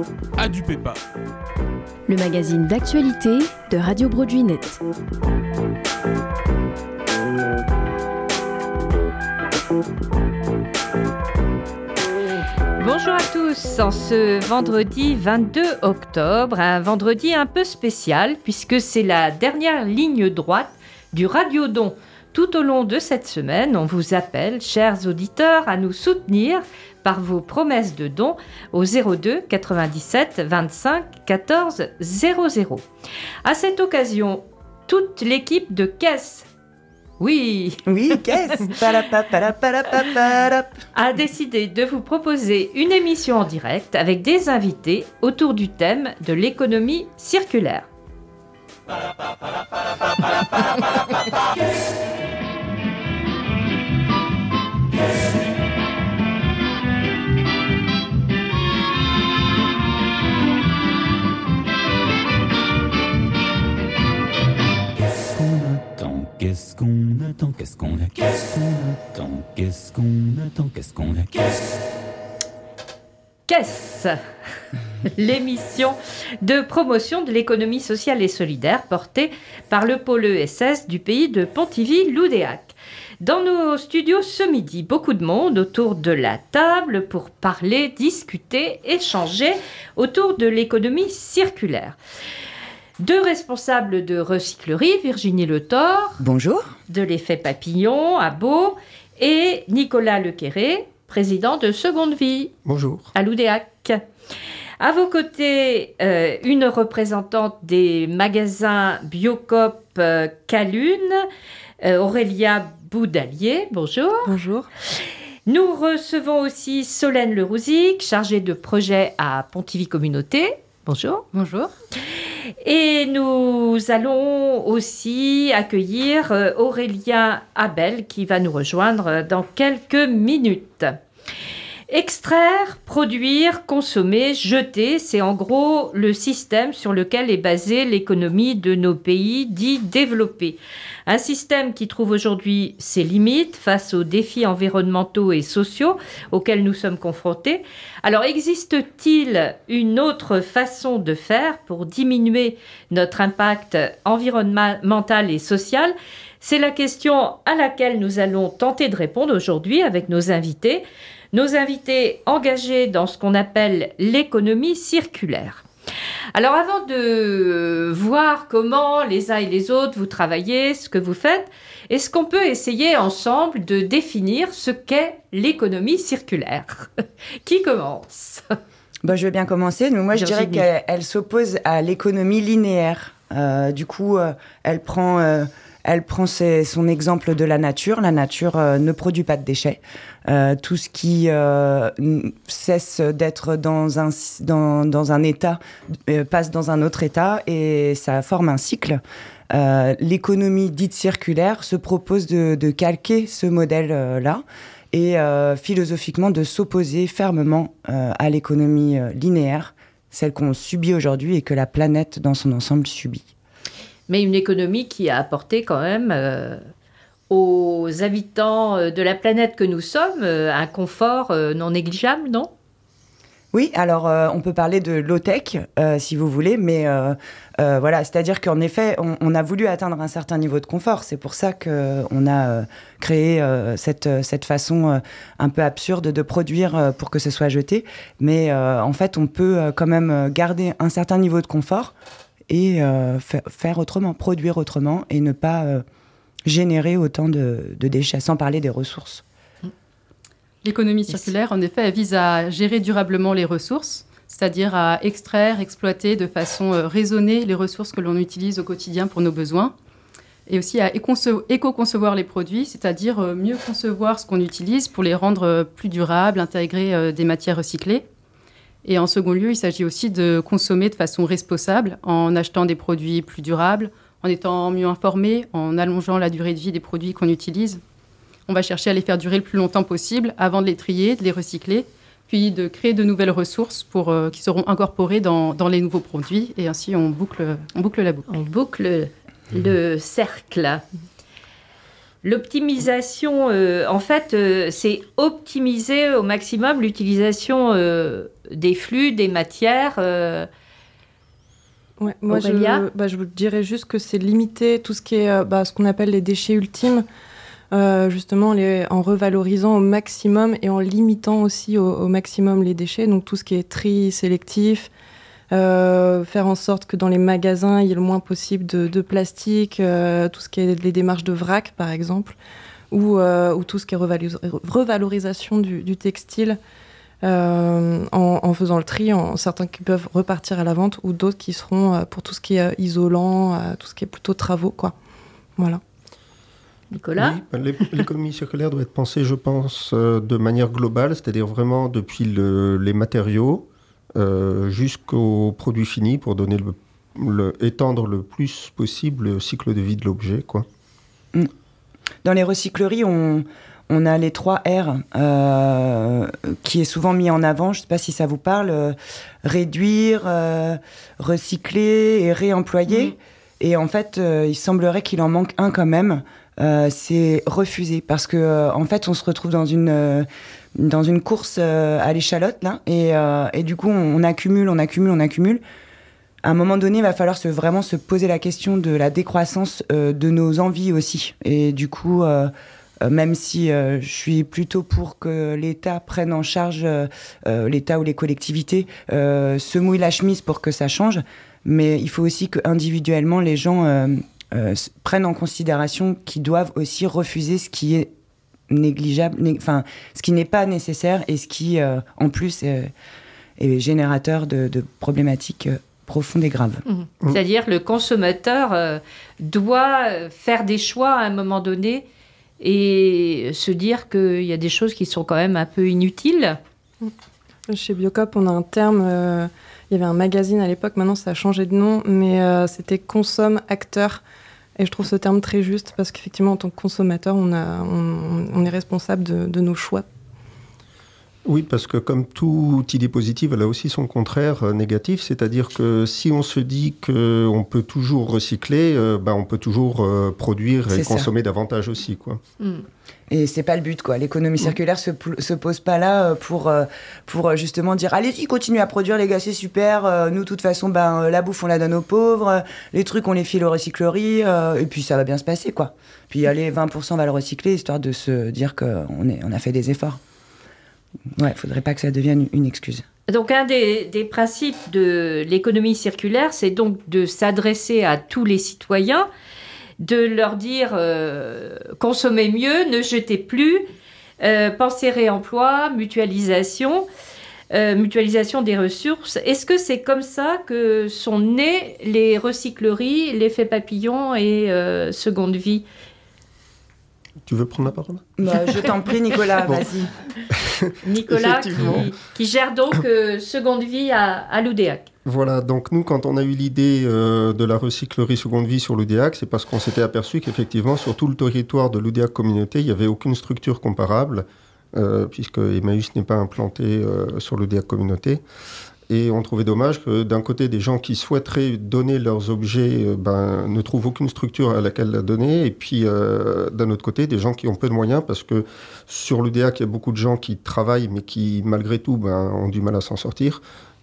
à du Pépa. Le magazine d'actualité de Radio Broadway Net. Bonjour à tous, en ce vendredi 22 octobre, un vendredi un peu spécial puisque c'est la dernière ligne droite du Radiodon. Tout au long de cette semaine, on vous appelle, chers auditeurs, à nous soutenir par vos promesses de dons au 02 97 25 14 00. À cette occasion, toute l'équipe de Caisse, Caisse, a décidé de vous proposer une émission en direct avec des invités autour du thème de l'économie circulaire. Qu'est-ce qu'on a Caisse, l'émission de promotion de l'économie sociale et solidaire portée par le pôle ESS du pays de Pontivy-Loudéac. Dans nos studios ce midi, beaucoup de monde autour de la table pour parler, discuter, échanger autour de l'économie circulaire. Deux responsables de recyclerie, Virginie Le Thor. Bonjour. De l'effet papillon à Beau et Nicolas Lequéré, président de Seconde Vie. Bonjour. À Loudéac. À vos côtés, une représentante des magasins Biocoop Calune, Aurélia Boudalier. Bonjour. Bonjour. Nous recevons aussi Solène Lerouzic, chargée de projet à Pontivy Communauté. Bonjour. Bonjour. Et nous allons aussi accueillir Aurélien Abel qui va nous rejoindre dans quelques minutes. Extraire, produire, consommer, jeter, c'est en gros le système sur lequel est basée l'économie de nos pays dits développés. Un système qui trouve aujourd'hui ses limites face aux défis environnementaux et sociaux auxquels nous sommes confrontés. Alors, existe-t-il une autre façon de faire pour diminuer notre impact environnemental et social ? C'est la question à laquelle nous allons tenter de répondre aujourd'hui avec nos invités. Nos invités engagés dans ce qu'on appelle l'économie circulaire. Alors avant de voir comment les uns et les autres vous travaillez, ce que vous faites, est-ce qu'on peut essayer ensemble de définir ce qu'est l'économie circulaire ? Qui commence ? Je vais bien commencer. Moi, je dirais qu'elle s'oppose à l'économie linéaire. Du coup, elle prend son exemple de la nature. La nature ne produit pas de déchets. Tout ce qui cesse d'être dans un état passe dans un autre état et ça forme un cycle. L'économie dite circulaire se propose de calquer ce modèle-là et philosophiquement de s'opposer fermement à l'économie linéaire, celle qu'on subit aujourd'hui et que la planète dans son ensemble subit. Mais une économie qui a apporté quand même aux habitants de la planète que nous sommes un confort non négligeable, non ? Oui, alors on peut parler de low-tech, si vous voulez, mais voilà, c'est-à-dire qu'en effet, on a voulu atteindre un certain niveau de confort. C'est pour ça qu'on a créé cette façon un peu absurde de produire pour que ce soit jeté. Mais en fait, on peut quand même garder un certain niveau de confort et faire autrement, produire autrement et ne pas générer autant de déchets, sans parler des ressources. L'économie circulaire, en effet, elle vise à gérer durablement les ressources, c'est-à-dire à extraire, exploiter de façon raisonnée les ressources que l'on utilise au quotidien pour nos besoins, et aussi à éco-concevoir les produits, c'est-à-dire mieux concevoir ce qu'on utilise pour les rendre plus durables, intégrer des matières recyclées. Et en second lieu, il s'agit aussi de consommer de façon responsable en achetant des produits plus durables, en étant mieux informé, en allongeant la durée de vie des produits qu'on utilise. On va chercher à les faire durer le plus longtemps possible avant de les trier, de les recycler, puis de créer de nouvelles ressources qui seront incorporées dans les nouveaux produits. Et ainsi, on boucle la boucle. On boucle le cercle. L'optimisation, en fait, c'est optimiser au maximum l'utilisation des flux, des matières. Ouais, moi, je vous dirais juste que c'est limiter tout ce qui est ce qu'on appelle les déchets ultimes, justement en revalorisant au maximum et en limitant aussi au maximum les déchets, donc tout ce qui est tri sélectif, faire en sorte que dans les magasins, il y ait le moins possible de plastique, tout ce qui est les démarches de vrac, par exemple, ou tout ce qui est revalorisation du textile, en faisant le tri, certains qui peuvent repartir à la vente, ou d'autres qui seront pour tout ce qui est isolant, tout ce qui est plutôt travaux, quoi. Voilà. Nicolas ? Oui, l'économie circulaire doit être pensée, je pense, de manière globale, c'est-à-dire vraiment depuis les matériaux jusqu'au produit fini pour donner étendre le plus possible le cycle de vie de l'objet, quoi. Dans les recycleries, on a les 3 R qui est souvent mis en avant. Je ne sais pas si ça vous parle. Réduire, recycler et réemployer. Et en fait, il semblerait qu'il en manque un quand même. C'est refuser. Parce que en fait, on se retrouve dans une course à l'échalote, là. Et du coup, on accumule. À un moment donné, il va falloir vraiment se poser la question de la décroissance de nos envies aussi. Et du coup... même si je suis plutôt pour que l'État prenne en charge, l'État ou les collectivités, se mouillent la chemise pour que ça change, mais il faut aussi qu'individuellement, les gens prennent en considération qu'ils doivent aussi refuser ce qui est négligeable, ce qui n'est pas nécessaire et ce qui, en plus, est générateur de problématiques profondes et graves. C'est-à-dire le consommateur doit faire des choix à un moment donné et se dire qu'il y a des choses qui sont quand même un peu inutiles. Chez Biocop, on a un terme, il y avait un magazine à l'époque, maintenant ça a changé de nom, mais c'était Consomme Acteur. Et je trouve ce terme très juste parce qu'effectivement, en tant que consommateur, on est responsable de nos choix. Oui, parce que comme toute idée positive, elle a aussi son contraire négatif, c'est-à-dire que si on se dit qu'on peut toujours recycler, on peut toujours produire et consommer davantage aussi, quoi. Et c'est pas le but, quoi. L'économie circulaire se pose pas là pour justement dire allez-y, continuez à produire, les gars, c'est super. Nous, de toute façon, la bouffe, on la donne aux pauvres. Les trucs, on les file aux recycleries. Et puis, ça va bien se passer, quoi. Puis, allez, 20%, on va le recycler, histoire de se dire qu'on a fait des efforts. Ouais, faudrait pas que ça devienne une excuse. Donc, un des principes de l'économie circulaire, c'est donc de s'adresser à tous les citoyens, de leur dire consommez mieux, ne jetez plus, pensez réemploi, mutualisation des ressources. Est-ce que c'est comme ça que sont nées les recycleries, l'effet papillon et seconde vie ? Tu veux prendre la parole ? Je t'en prie, Nicolas, vas-y. Nicolas qui gère donc seconde vie à l'Oudéac. Voilà, donc nous, quand on a eu l'idée de la recyclerie seconde vie sur l'Oudéac, c'est parce qu'on s'était aperçu qu'effectivement, sur tout le territoire de l'Oudéac communauté, il n'y avait aucune structure comparable, puisque Emmaüs n'est pas implanté sur l'Oudéac communauté. Et on trouvait dommage que d'un côté, des gens qui souhaiteraient donner leurs objets ne trouvent aucune structure à laquelle la donner. Et puis, d'un autre côté, des gens qui ont peu de moyens, parce que sur l'UDEAC, il y a beaucoup de gens qui travaillent, mais qui, malgré tout, ont du mal à s'en sortir.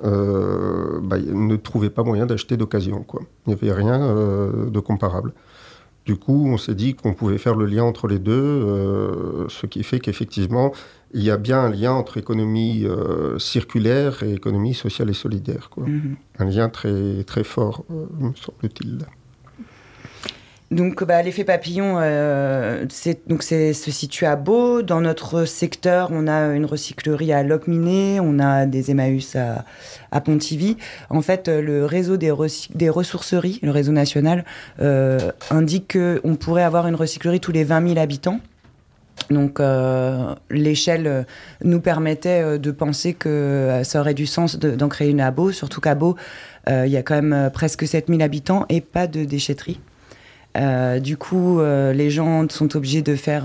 Ne trouvaient pas moyen d'acheter d'occasion, quoi. Il n'y avait rien de comparable. Du coup, on s'est dit qu'on pouvait faire le lien entre les deux, ce qui fait qu'effectivement, il y a bien un lien entre économie circulaire et économie sociale et solidaire, quoi. Un lien très, très fort, me semble-t-il. Donc, l'effet papillon, se situe à Beau. Dans notre secteur, on a une recyclerie à Locminé, on a des Emmaüs à Pontivy. En fait, le réseau des ressourceries, le réseau national, indique qu'on pourrait avoir une recyclerie tous les 20 000 habitants. Donc, l'échelle nous permettait de penser que ça aurait du sens d'en créer une à Beau, surtout qu'à Beau, il y a quand même presque 7 000 habitants et pas de déchetterie. Du coup, les gens sont obligés de faire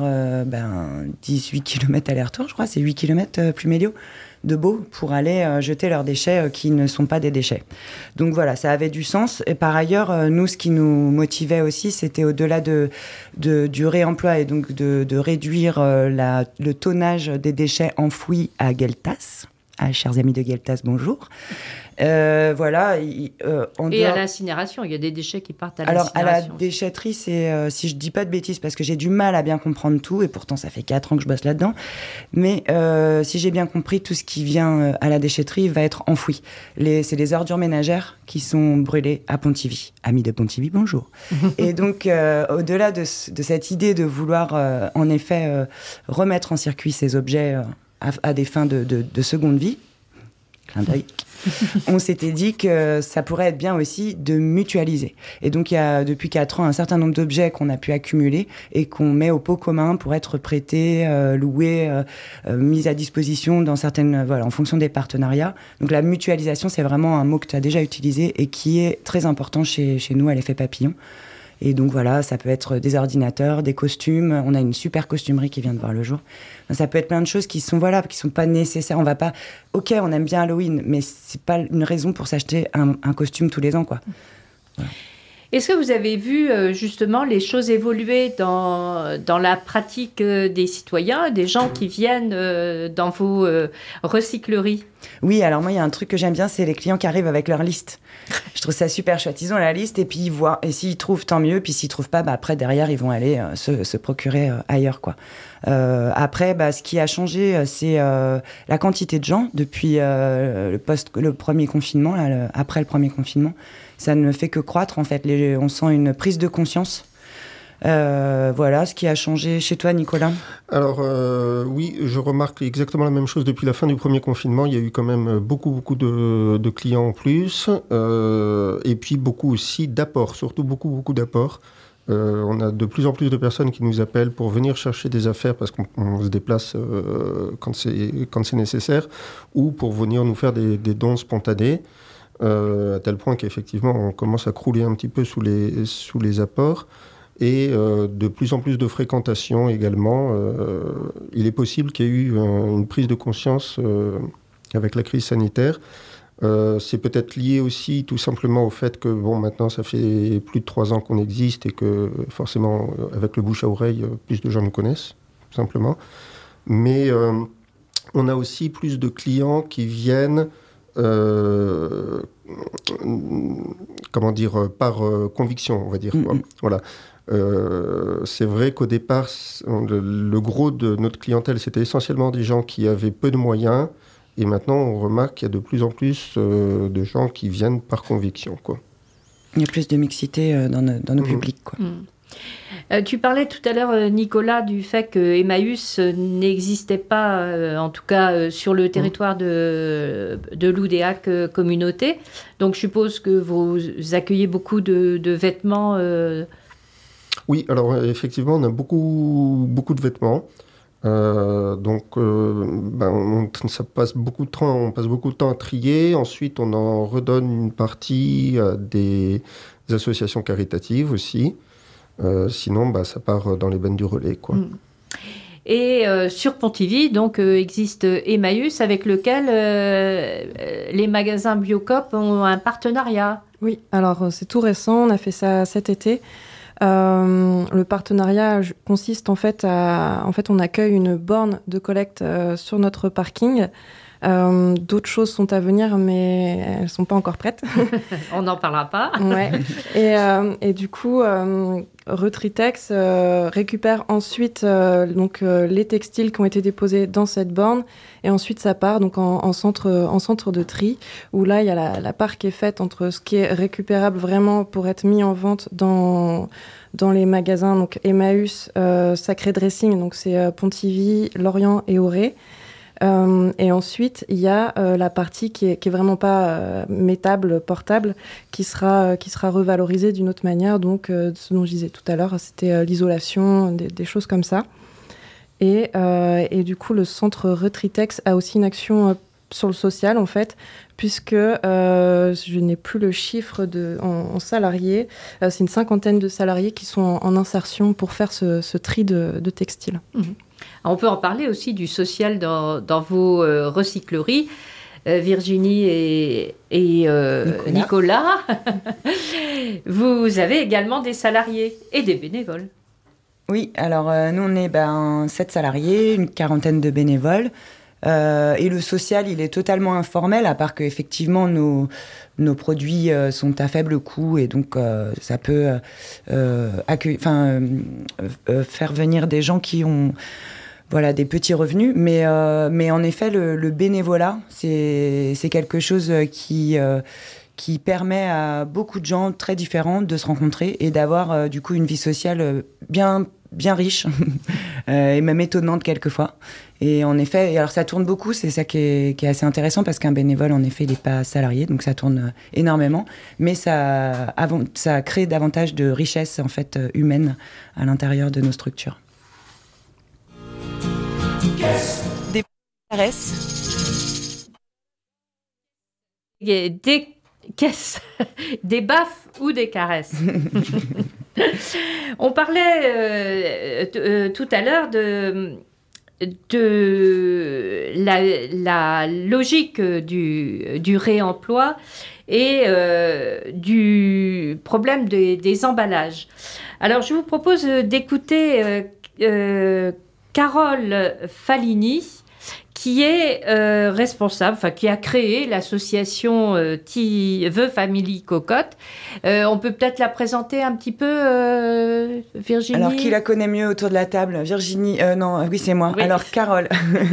18 km aller-retour, je crois, c'est 8 km Pluméliau de Beau pour aller jeter leurs déchets qui ne sont pas des déchets. Donc voilà, ça avait du sens. Et par ailleurs, nous, ce qui nous motivait aussi, c'était au-delà du réemploi et donc de réduire le tonnage des déchets enfouis à Gueltas. Ah, chers amis de Gueltas, bonjour. Voilà. Et à l'incinération, il y a des déchets qui partent à l'incinération. Alors, à la déchetterie, c'est, si je dis pas de bêtises, parce que j'ai du mal à bien comprendre tout, et pourtant ça fait 4 ans que je bosse là-dedans, mais si j'ai bien compris, tout ce qui vient à la déchetterie va être enfoui. C'est les ordures ménagères qui sont brûlées à Pontivy. Amis de Pontivy, bonjour. Et donc, au-delà de cette idée de vouloir, en effet, remettre en circuit ces objets à des fins de seconde vie, clin d'œil, on s'était dit que ça pourrait être bien aussi de mutualiser. Et donc, il y a depuis 4 ans un certain nombre d'objets qu'on a pu accumuler et qu'on met au pot commun pour être prêtés, loués, mis à disposition dans certaines, en fonction des partenariats. Donc, la mutualisation, c'est vraiment un mot que tu as déjà utilisé et qui est très important chez nous à l'Effet Papillon. Et donc voilà, ça peut être des ordinateurs, des costumes. On a une super costumerie qui vient de voir le jour. Ça peut être plein de choses qui sont pas nécessaires. On va pas. Ok, on aime bien Halloween, mais c'est pas une raison pour s'acheter un costume tous les ans, quoi. Voilà. Est-ce que vous avez vu justement les choses évoluer dans la pratique des citoyens, des gens qui viennent dans vos recycleries ? Oui, alors moi, il y a un truc que j'aime bien, c'est les clients qui arrivent avec leur liste. Je trouve ça super chouette. Ils ont la liste et puis ils voient. Et s'ils trouvent, tant mieux. Puis s'ils trouvent pas, après, derrière, ils vont aller se procurer ailleurs, quoi. Après, ce qui a changé, c'est la quantité de gens depuis le premier confinement, après le premier confinement. Ça ne fait que croître, en fait. On sent une prise de conscience. Voilà ce qui a changé chez toi, Nicolas. Alors, oui, je remarque exactement la même chose depuis la fin du premier confinement. Il y a eu quand même beaucoup de clients en plus. Et puis beaucoup aussi d'apports, surtout beaucoup d'apports. On a de plus en plus de personnes qui nous appellent pour venir chercher des affaires parce qu'on se déplace quand c'est nécessaire, ou pour venir nous faire des dons spontanés. À tel point qu'effectivement, on commence à crouler un petit peu sous les apports. Et de plus en plus de fréquentation également. Il est possible qu'il y ait eu une prise de conscience avec la crise sanitaire. C'est peut-être lié aussi tout simplement au fait que, maintenant, ça fait plus de 3 ans qu'on existe et que, forcément, avec le bouche à oreille, plus de gens nous connaissent, tout simplement. Mais on a aussi plus de clients qui viennent... par conviction, on va dire. Voilà. C'est vrai qu'au départ, le gros de notre clientèle, c'était essentiellement des gens qui avaient peu de moyens. Et maintenant, on remarque qu'il y a de plus en plus de gens qui viennent par conviction, quoi. Il y a plus de mixité dans nos publics, quoi. Tu parlais tout à l'heure, Nicolas, du fait que Emmaüs n'existait pas, en tout cas sur le territoire de l'Oudéac communauté. Donc, je suppose que vous accueillez beaucoup de vêtements. Oui, alors effectivement, on a beaucoup de vêtements. Ça passe beaucoup de temps, on passe beaucoup de temps à trier. Ensuite, on en redonne une partie à des associations caritatives aussi. Sinon, ça part dans les bennes du relais, quoi. Et sur Pontivy, donc, existe Emmaüs avec lequel les magasins Biocoop ont un partenariat. Oui, alors c'est tout récent, on a fait ça cet été. Le partenariat consiste en fait on accueille une borne de collecte sur notre parking. D'autres choses sont à venir, mais elles ne sont pas encore prêtes. On n'en parlera pas. Ouais. Et du coup, Retritex récupère ensuite les textiles qui ont été déposés dans cette borne, et ensuite ça part donc en centre de tri, où là il y a la part qui est faite entre ce qui est récupérable vraiment pour être mis en vente dans les magasins, donc Emmaüs, Sacré Dressing, donc c'est Pontivy, Lorient et Auray. Et ensuite, il y a la partie qui est vraiment pas métable, portable, qui sera revalorisée d'une autre manière. Donc, ce dont je disais tout à l'heure, c'était l'isolation, des choses comme ça. Et du coup, le centre Retritex a aussi une action sur le social en fait, puisque je n'ai plus le chiffre en salariés. C'est une 50aine de salariés qui sont en insertion pour faire ce tri de textiles. On peut en parler aussi du social dans vos recycleries. Virginie et Nicolas. Vous avez également des salariés et des bénévoles. Oui, alors nous on est 7 salariés, une quarantaine de bénévoles. Et le social, il est totalement informel, à part qu'effectivement nos produits sont à faible coût et donc ça peut faire venir des gens qui ont des petits revenus. Mais en effet, le bénévolat, c'est quelque chose qui permet à beaucoup de gens très différents de se rencontrer et d'avoir du coup une vie sociale bien riche et même étonnante quelquefois. Et en effet, alors ça tourne beaucoup, c'est ça qui est assez intéressant parce qu'un bénévole, en effet, il n'est pas salarié, donc ça tourne énormément, mais ça crée davantage de richesse en fait humaine à l'intérieur de nos structures. Des caresses. Des caisses, des baffes ou des caresses. On parlait tout à l'heure de la logique du réemploi et du problème des emballages. Alors, je vous propose d'écouter Carole Falini, qui est responsable, qui a créé l'association The Family Cocotte. On peut peut-être la présenter un petit peu, Virginie. Alors, qui la connaît mieux autour de la table? Virginie, non, oui, c'est moi. Oui. Alors, Carole.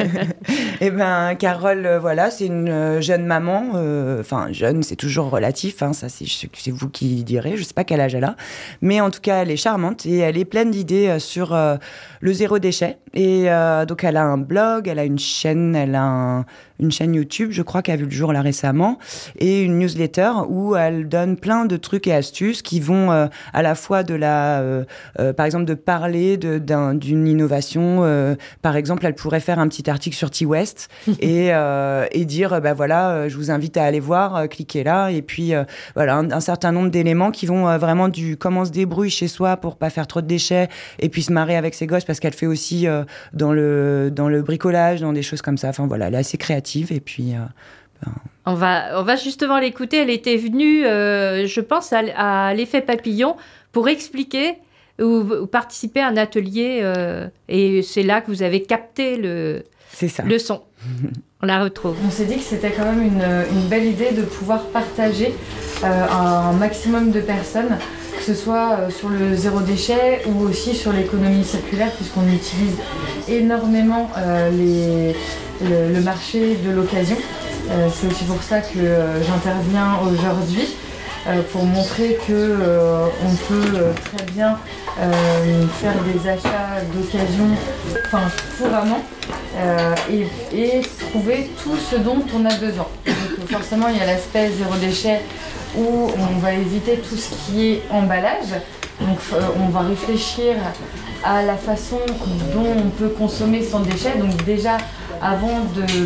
Carole, c'est une jeune maman. Jeune, c'est toujours relatif. Ça, c'est vous qui direz. Je ne sais pas quel âge elle a. Mais en tout cas, elle est charmante et elle est pleine d'idées sur le zéro déchet. Et donc, elle a un blog, elle a une chaîne YouTube, je crois, qui a vu le jour là récemment, et une newsletter où elle donne plein de trucs et astuces qui vont à la fois par exemple, de parler d'une innovation. Par exemple, elle pourrait faire un petit article sur T-West et dire, je vous invite à aller voir, cliquez là, et puis un certain nombre d'éléments qui vont vraiment du comment se débrouille chez soi pour pas faire trop de déchets et puis se marrer avec ses gosses, parce qu'elle fait aussi dans le bricolage, dans des choses comme ça. Elle est assez créative et puis... On va justement l'écouter. Elle était venue, je pense, à l'effet papillon pour expliquer ou participer à un atelier. Et c'est là que vous avez capté le son. On la retrouve. On s'est dit que c'était quand même une belle idée de pouvoir partager un maximum de personnes, que ce soit sur le zéro déchet ou aussi sur l'économie circulaire, puisqu'on utilise énormément le marché de l'occasion. C'est aussi pour ça que j'interviens aujourd'hui, pour montrer qu'on peut très bien faire des achats d'occasion couramment et trouver tout ce dont on a besoin. Donc forcément, il y a l'aspect zéro déchet où on va éviter tout ce qui est emballage. Donc on va réfléchir à la façon dont on peut consommer sans déchet. Donc déjà, avant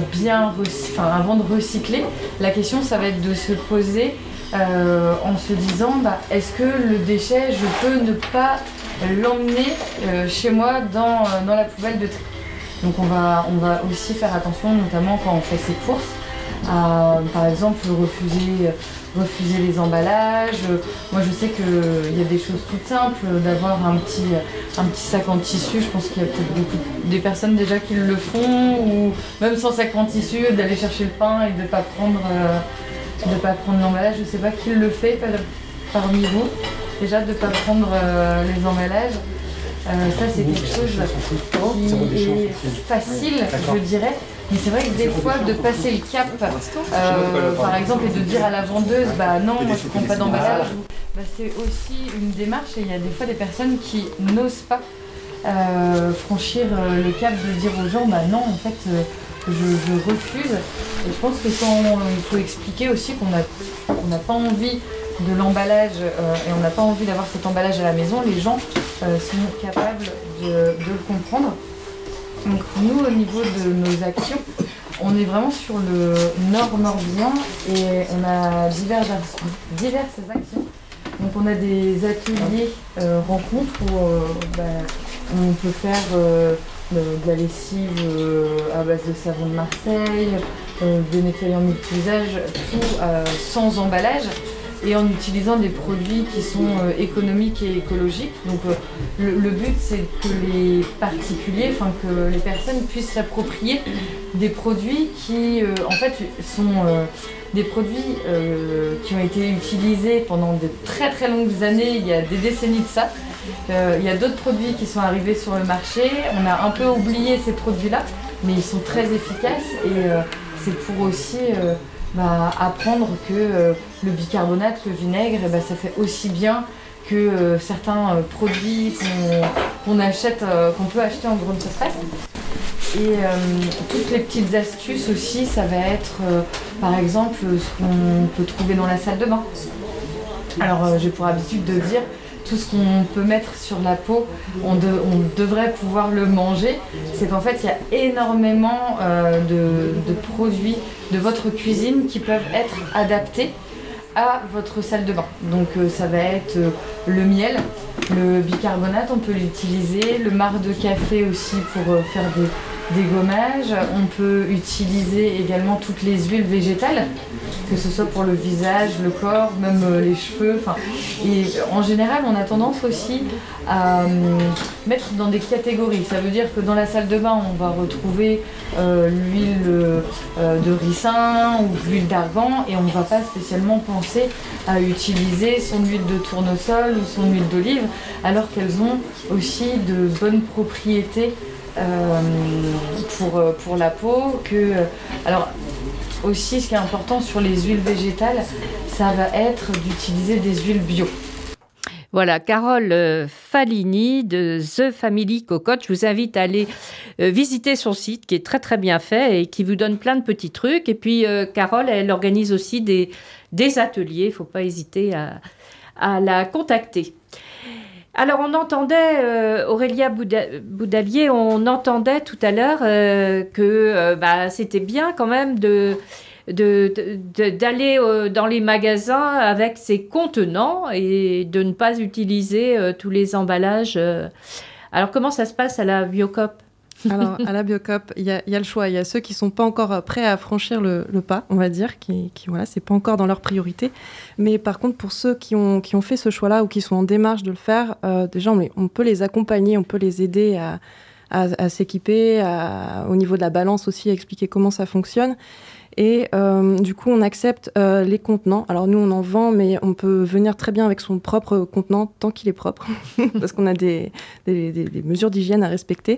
de recycler, la question, ça va être de se poser en se disant, est-ce que le déchet, je peux ne pas l'emmener chez moi dans la poubelle de tri. Donc on va aussi faire attention, notamment quand on fait ses courses, à, par exemple, refuser les emballages. Moi, je sais qu'il y a des choses toutes simples, d'avoir un petit sac en tissu. Je pense qu'il y a peut-être des personnes déjà qui le font, ou même sans sac en tissu, d'aller chercher le pain et de ne pas prendre l'emballage. Je ne sais pas qui le fait parmi vous, déjà de ne pas prendre les emballages. Ça, c'est quelque chose qui est facile, je dirais. Mais c'est vrai que des fois, de passer le cap, par exemple, et de dire à la vendeuse, non, moi je ne prends pas d'emballage, c'est aussi une démarche. Et il y a des fois des personnes qui n'osent pas franchir le cap de dire aux gens, non, en fait, je refuse. Et je pense que il faut expliquer aussi qu'on n'a pas envie de l'emballage et on n'a pas envie d'avoir cet emballage à la maison, les gens sont capables de le comprendre. Donc nous, au niveau de nos actions, on est vraiment sur le nord-nordien et on a diverses actions. Donc on a des ateliers rencontres où on peut faire de la lessive à base de savon de Marseille, des nettoyants multi-usages, tout sans emballage et en utilisant des produits qui sont économiques et écologiques. Donc le but c'est que les particuliers, que les personnes puissent s'approprier des produits qui en fait sont des produits qui ont été utilisés pendant de très très longues années, il y a des décennies de ça. Il y a d'autres produits qui sont arrivés sur le marché, on a un peu oublié ces produits-là, mais ils sont très efficaces et c'est pour aussi apprendre que le bicarbonate, le vinaigre, ça fait aussi bien que certains produits qu'on peut acheter en grande surface. Et toutes les petites astuces aussi, ça va être par exemple ce qu'on peut trouver dans la salle de bain. Alors j'ai pour habitude de dire tout ce qu'on peut mettre sur la peau, on devrait pouvoir le manger. C'est qu'en fait il y a énormément de produits de votre cuisine qui peuvent être adaptés à votre salle de bain. Donc ça va être le miel, le bicarbonate, on peut l'utiliser, le marc de café aussi pour faire des gommages. On peut utiliser également toutes les huiles végétales, que ce soit pour le visage, le corps, même les cheveux. Et en général, on a tendance aussi à mettre dans des catégories. Ça veut dire que dans la salle de bain, on va retrouver l'huile de ricin ou l'huile d'argan et on ne va pas spécialement penser à utiliser son huile de tournesol ou son huile d'olive, alors qu'elles ont aussi de bonnes propriétés pour la peau. Alors aussi, ce qui est important sur les huiles végétales, ça va être d'utiliser des huiles bio. Voilà, Carole Falini de The Family Cocotte. Je vous invite à aller visiter son site qui est très très bien fait et qui vous donne plein de petits trucs. Et puis Carole, elle organise aussi des ateliers. Il ne faut pas hésiter à la contacter. Alors on entendait, Aurélia Boudalier, on entendait tout à l'heure que c'était bien quand même d'aller dans les magasins avec ses contenants et de ne pas utiliser tous les emballages. Alors comment ça se passe à la Biocoop ? Alors à la Biocoop, il y a le choix. Il y a ceux qui ne sont pas encore prêts à franchir le pas, on va dire, qui voilà, c'est pas encore dans leur priorité. Mais par contre, pour ceux qui ont fait ce choix-là ou qui sont en démarche de le faire, déjà on peut les accompagner, on peut les aider à s'équiper, au niveau de la balance aussi, à expliquer comment ça fonctionne. Et du coup, on accepte les contenants. Alors nous, on en vend, mais on peut venir très bien avec son propre contenant tant qu'il est propre, parce qu'on a des mesures d'hygiène à respecter.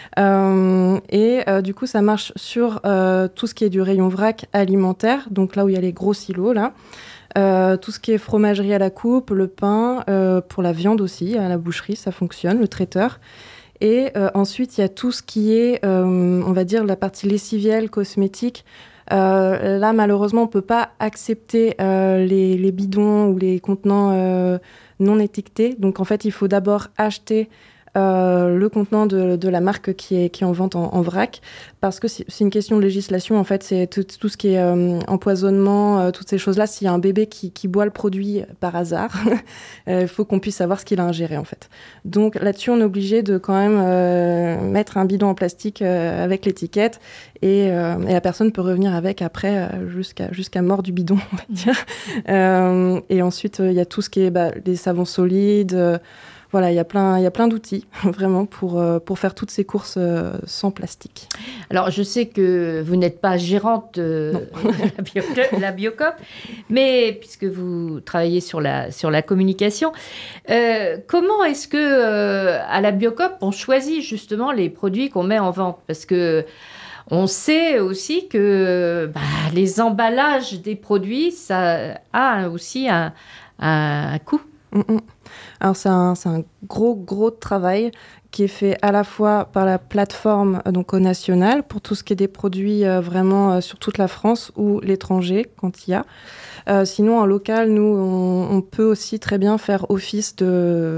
Du coup, ça marche sur tout ce qui est du rayon vrac alimentaire, donc là où il y a les gros silos, là. Tout ce qui est fromagerie à la coupe, le pain, pour la viande aussi, à la boucherie, ça fonctionne, le traiteur. Et ensuite, il y a tout ce qui est, on va dire, la partie lessivielle, cosmétique. Là, malheureusement, on ne peut pas accepter les bidons ou les contenants non étiquetés. Donc, en fait, il faut d'abord acheter le contenant de la marque qui est en vente en vrac, parce que c'est une question de législation. En fait, c'est tout ce qui est empoisonnement, toutes ces choses-là. S'il y a un bébé qui boit le produit par hasard, il faut qu'on puisse savoir ce qu'il a ingéré, en fait. Donc là-dessus, on est obligé de quand même mettre un bidon en plastique avec l'étiquette et la personne peut revenir avec après jusqu'à mort du bidon, on va dire. Et ensuite, il y a tout ce qui est des savons solides. Voilà, il y a plein d'outils, vraiment, pour faire toutes ces courses sans plastique. Alors, je sais que vous n'êtes pas gérante de la Biocoop, mais puisque vous travaillez sur la communication, comment est-ce que à la Biocoop, on choisit justement les produits qu'on met en vente ? Parce que on sait aussi que les emballages des produits, ça a aussi un coût. Alors c'est un gros travail qui est fait à la fois par la plateforme donc au national pour tout ce qui est des produits vraiment sur toute la France ou l'étranger quand il y a. Sinon en local, nous on peut aussi très bien faire office de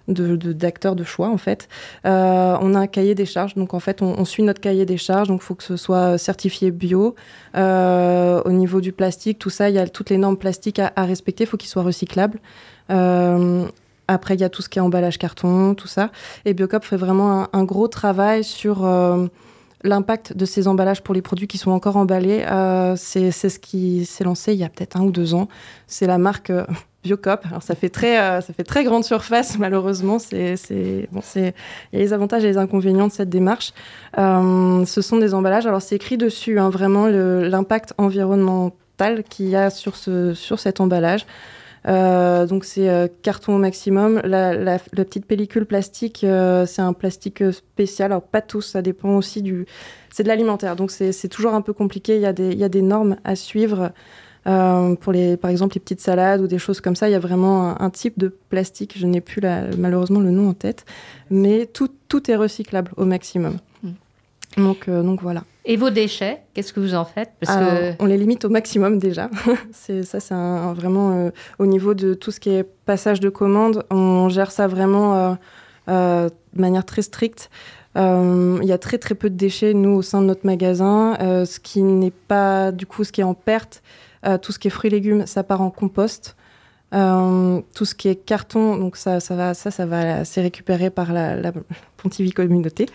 d'acteurs de choix en fait. On a un cahier des charges, donc en fait on suit notre cahier des charges, donc il faut que ce soit certifié bio. Au niveau du plastique, tout ça, il y a toutes les normes plastiques à respecter, il faut qu'il soit recyclable. Après, il y a tout ce qui est emballage carton, tout ça. Et Biocop fait vraiment un gros travail sur l'impact de ces emballages pour les produits qui sont encore emballés. C'est ce qui s'est lancé il y a peut-être 1 ou 2 ans. C'est la marque Biocop. Alors, ça fait très grande surface, malheureusement. Il y a les avantages et les inconvénients de cette démarche. Ce sont des emballages. Alors, c'est écrit dessus, vraiment, l'impact environnemental qu'il y a sur cet emballage. Donc c'est carton au maximum. La petite pellicule plastique, c'est un plastique spécial. Alors pas tous, ça dépend aussi c'est de l'alimentaire. Donc c'est toujours un peu compliqué. Il y a des normes à suivre pour par exemple les petites salades ou des choses comme ça. Il y a vraiment un type de plastique. Je n'ai plus malheureusement le nom en tête, mais tout est recyclable au maximum. Donc voilà. Et vos déchets, qu'est-ce que vous en faites? On les limite au maximum déjà. C'est vraiment au niveau de tout ce qui est passage de commande, on gère ça vraiment de manière très stricte. Il y a très très peu de déchets, nous, au sein de notre magasin. Ce qui n'est pas, du coup, ce qui est en perte, tout ce qui est fruits et légumes, ça part en compost. Tout ce qui est carton, donc ça va, c'est récupéré par la Pontivy communauté.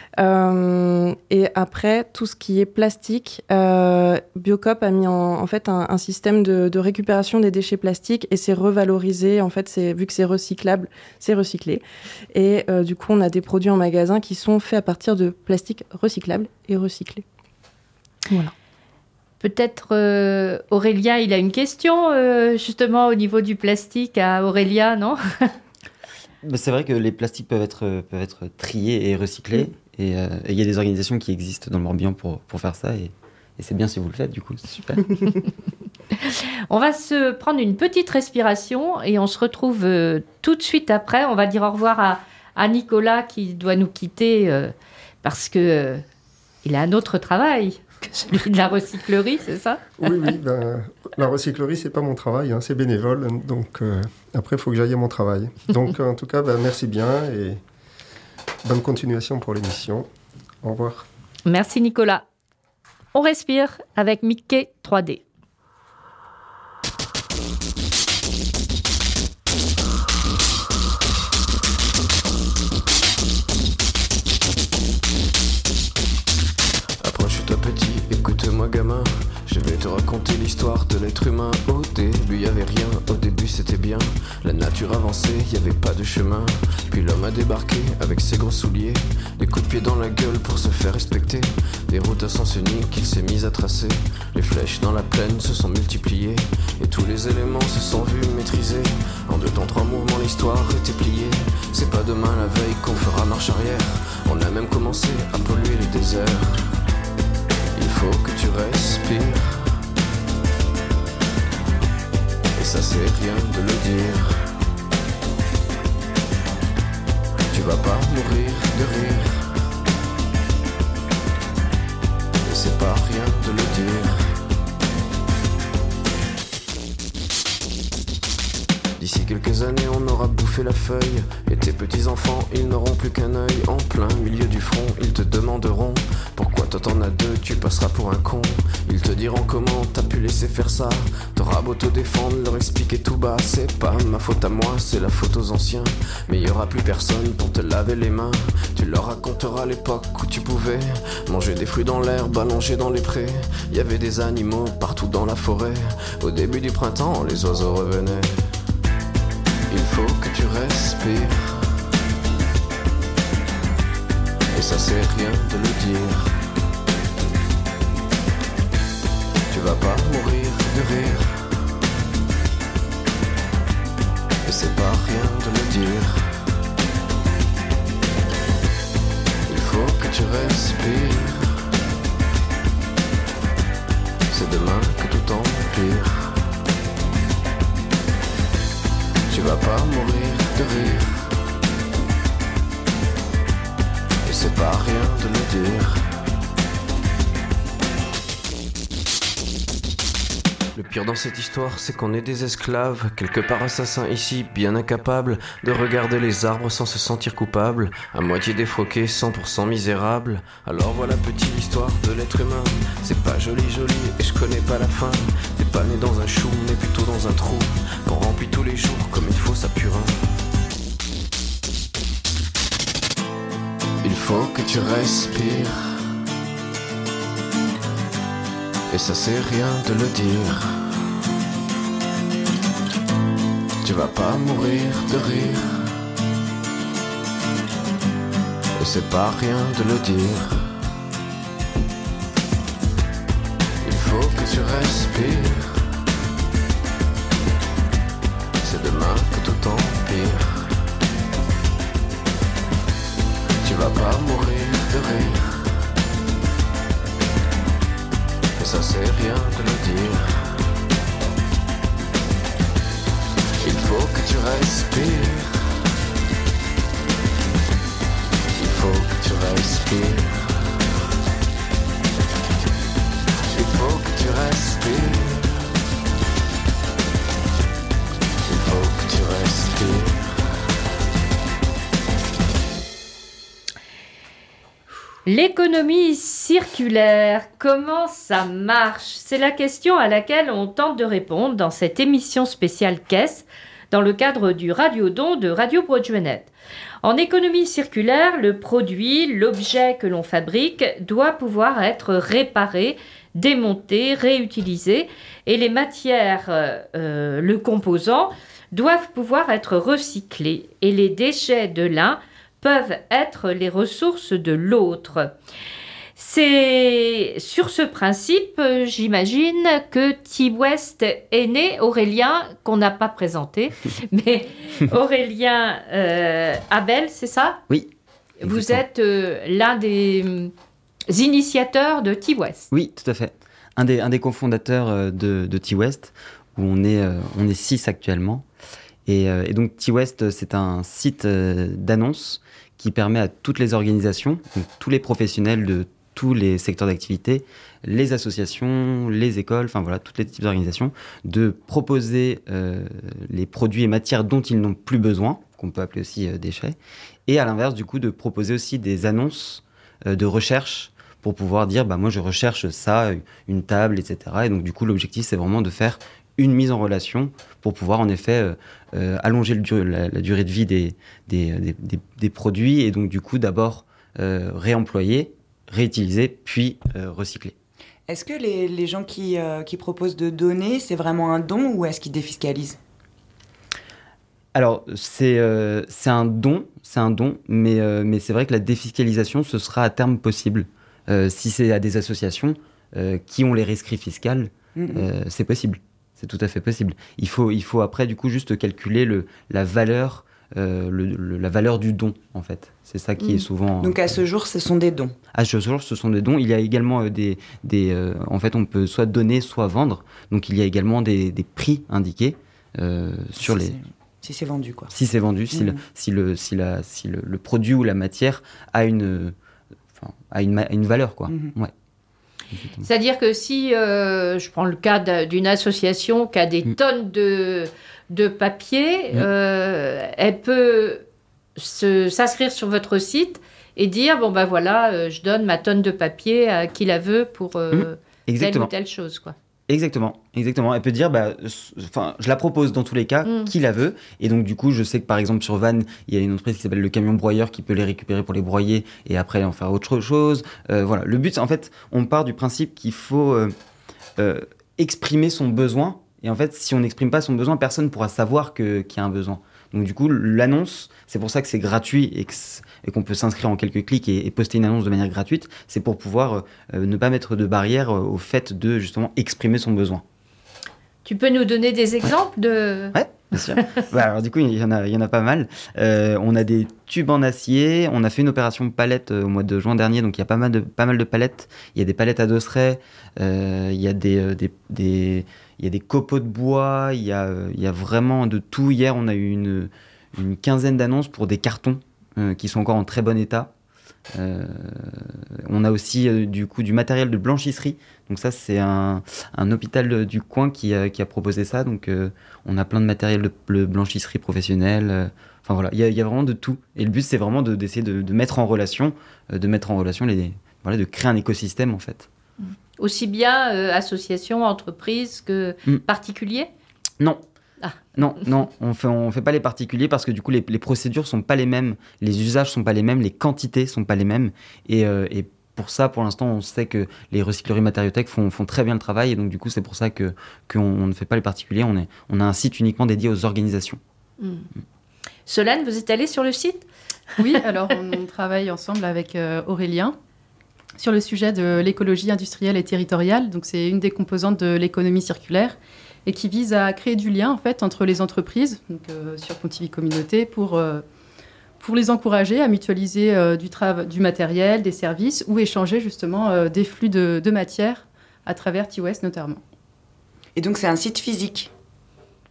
Et après, tout ce qui est plastique, Biocop a mis en fait un système de récupération des déchets plastiques et c'est revalorisé. En fait, vu que c'est recyclable, c'est recyclé. Et du coup, on a des produits en magasin qui sont faits à partir de plastique recyclable et recyclé. Voilà. Peut-être Aurélien, il a une question justement au niveau du plastique à Aurélien, non? C'est vrai que les plastiques peuvent être triés et recyclés. Et il y a des organisations qui existent dans le Morbihan pour faire ça. Et c'est bien si vous le faites, du coup, c'est super. On va se prendre une petite respiration et on se retrouve tout de suite après. On va dire au revoir à Nicolas qui doit nous quitter parce qu'il a un autre travail que celui de la recyclerie, c'est ça? Oui, la recyclerie, c'est pas mon travail, c'est bénévole. Donc après, il faut que j'aille à mon travail. Donc en tout cas, merci bien et bonne continuation pour l'émission. Au revoir. Merci Nicolas. On respire avec Mickey 3D. Approche-toi petit, écoute-moi gamin. Je vais te raconter l'histoire de l'être humain. Au début y avait rien, au début c'était bien. La nature avançait, y avait pas de chemin. Puis l'homme a débarqué avec ses gros souliers, des coups de pied dans la gueule pour se faire respecter. Des routes à sens unique qu'il s'est mis à tracer. Les flèches dans la plaine se sont multipliées et tous les éléments se sont vus maîtrisés. En 2 temps 3 mouvements l'histoire était pliée. C'est pas demain la veille qu'on fera marche arrière. On a même commencé à polluer les déserts. Il faut que tu respires. Et ça c'est rien de le dire. Tu vas pas mourir de rire. Et c'est pas rien de le dire. D'ici quelques années on aura bouffé la feuille. Et tes petits enfants ils n'auront plus qu'un œil. En plein milieu du front ils te demanderont pourquoi toi t'en as 2, tu passeras pour un con. Ils te diront comment t'as pu laisser faire ça. T'auras beau te défendre, leur expliquer tout bas. C'est pas ma faute à moi, c'est la faute aux anciens. Mais y aura plus personne pour te laver les mains. Tu leur raconteras l'époque où tu pouvais manger des fruits dans l'herbe, allongés dans les prés. Y avait des animaux partout dans la forêt. Au début du printemps, les oiseaux revenaient. Il faut que tu respires. Et ça c'est rien de le dire. Tu vas pas mourir de rire. Et c'est pas rien de le dire. Il faut que tu respires. C'est demain que tout empire. Tu vas pas mourir de rire. Et c'est pas rien de le dire. Pire dans cette histoire, c'est qu'on est des esclaves, quelque part assassins ici, bien incapables de regarder les arbres sans se sentir coupables, à moitié défroqués, 100% misérables. Alors voilà petite histoire de l'être humain, c'est pas joli et je connais pas la fin. T'es pas né dans un chou, mais plutôt dans un trou, qu'on remplit tous les jours comme il faut sa purin. Il faut que tu respires, et ça c'est rien de le dire. Tu vas pas mourir de rire, et c'est pas rien de le dire. Il faut que tu respires, c'est demain que tout empire. Tu vas pas mourir de rire, et ça c'est rien de le dire. Il faut que tu respires, il faut que tu respires, il faut que tu respires, il faut que tu respires. L'économie circulaire, comment ça marche? C'est la question à laquelle on tente de répondre dans cette émission spéciale Caisse, dans le cadre du Radio-Don de Radio Broadjuenet. En économie circulaire, le produit, l'objet que l'on fabrique doit pouvoir être réparé, démonté, réutilisé, et les matières, le composant, doivent pouvoir être recyclés, et les déchets de l'un peuvent être les ressources de l'autre. C'est sur ce principe, j'imagine, que T-West est né, Aurélien, qu'on n'a pas présenté, mais Aurélien Abel, c'est ça? Oui. Vous êtes l'un des initiateurs de T-West. Oui, tout à fait. Un des cofondateurs de T-West, où on est 6 actuellement. Et donc T-West, c'est un site d'annonces qui permet à toutes les organisations, donc tous les professionnels de tous les secteurs d'activité, les associations, les écoles, enfin voilà, tous les types d'organisations, de proposer les produits et matières dont ils n'ont plus besoin, qu'on peut appeler aussi déchets, et à l'inverse, du coup, de proposer aussi des annonces de recherche pour pouvoir dire, bah moi je recherche ça, une table, etc. Et donc du coup, l'objectif, c'est vraiment de faire une mise en relation pour pouvoir en effet allonger la durée de vie des produits et donc du coup d'abord réemployer, réutiliser puis recycler. Est-ce que les gens qui proposent de donner, c'est vraiment un don ou est-ce qu'ils défiscalisent? Alors c'est un don, mais c'est vrai que la défiscalisation ce sera à terme possible. Si c'est à des associations qui ont les rescrits fiscaux, c'est possible. C'est tout à fait possible. Il faut après, du coup, juste calculer la valeur du don, en fait. C'est ça qui est souvent... Donc, à ce jour, ce sont des dons. À ce jour, ce sont des dons. Il y a également en fait, on peut soit donner, soit vendre. Donc, il y a également des prix indiqués sur les... Si c'est vendu, quoi. Si c'est vendu, si le produit ou la matière a une valeur, quoi. Ouais. C'est-à-dire que si, je prends le cas d'une association qui a des tonnes de papier, elle peut s'inscrire sur votre site et dire, bon ben voilà, je donne ma tonne de papier à qui la veut pour telle ou telle chose, quoi. Exactement. Elle peut dire, je la propose dans tous les cas, qui la veut. Et donc, du coup, je sais que par exemple, sur Vannes, il y a une entreprise qui s'appelle le camion broyeur qui peut les récupérer pour les broyer et après en faire autre chose. Voilà. Le but, en fait, on part du principe qu'il faut exprimer son besoin. Et en fait, si on n'exprime pas son besoin, personne ne pourra savoir qu'il y a un besoin. Donc, du coup, l'annonce, c'est pour ça que c'est gratuit et qu'on peut s'inscrire en quelques clics et poster une annonce de manière gratuite. C'est pour pouvoir ne pas mettre de barrière au fait de, justement, exprimer son besoin. Tu peux nous donner des exemples de... Ouais, bien sûr. Alors, du coup, il y en a pas mal. On a des tubes en acier. On a fait une opération palette au mois de juin dernier. Donc, il y a pas mal de palettes. Il y a des palettes à dosseret. Il y a il y a des copeaux de bois, il y a vraiment de tout. Hier, on a eu une quinzaine d'annonces pour des cartons qui sont encore en très bon état. On a aussi du coup du matériel de blanchisserie. Donc ça, c'est un hôpital du coin qui a proposé ça. Donc on a plein de matériel de blanchisserie professionnelle. Enfin voilà, il y a vraiment de tout. Et le but, c'est vraiment d'essayer de mettre en relation, de créer un écosystème en fait. Aussi bien associations, entreprises que particuliers ? Non. Ah. Non, on fait pas les particuliers parce que du coup les procédures sont pas les mêmes, les usages sont pas les mêmes, les quantités sont pas les mêmes et pour ça, pour l'instant, on sait que les recycleries Matériothèque font très bien le travail et donc du coup c'est pour ça qu'on ne fait pas les particuliers, on a un site uniquement dédié aux organisations. Solène, vous êtes allée sur le site ? Oui, alors on travaille ensemble avec Aurélien sur le sujet de l'écologie industrielle et territoriale. Donc c'est une des composantes de l'économie circulaire et qui vise à créer du lien en fait entre les entreprises, donc, sur Pontivy Communauté, pour les encourager à mutualiser du matériel, des services ou échanger justement des flux de matières à travers T-West notamment. Et donc c'est un site physique ? T-West ?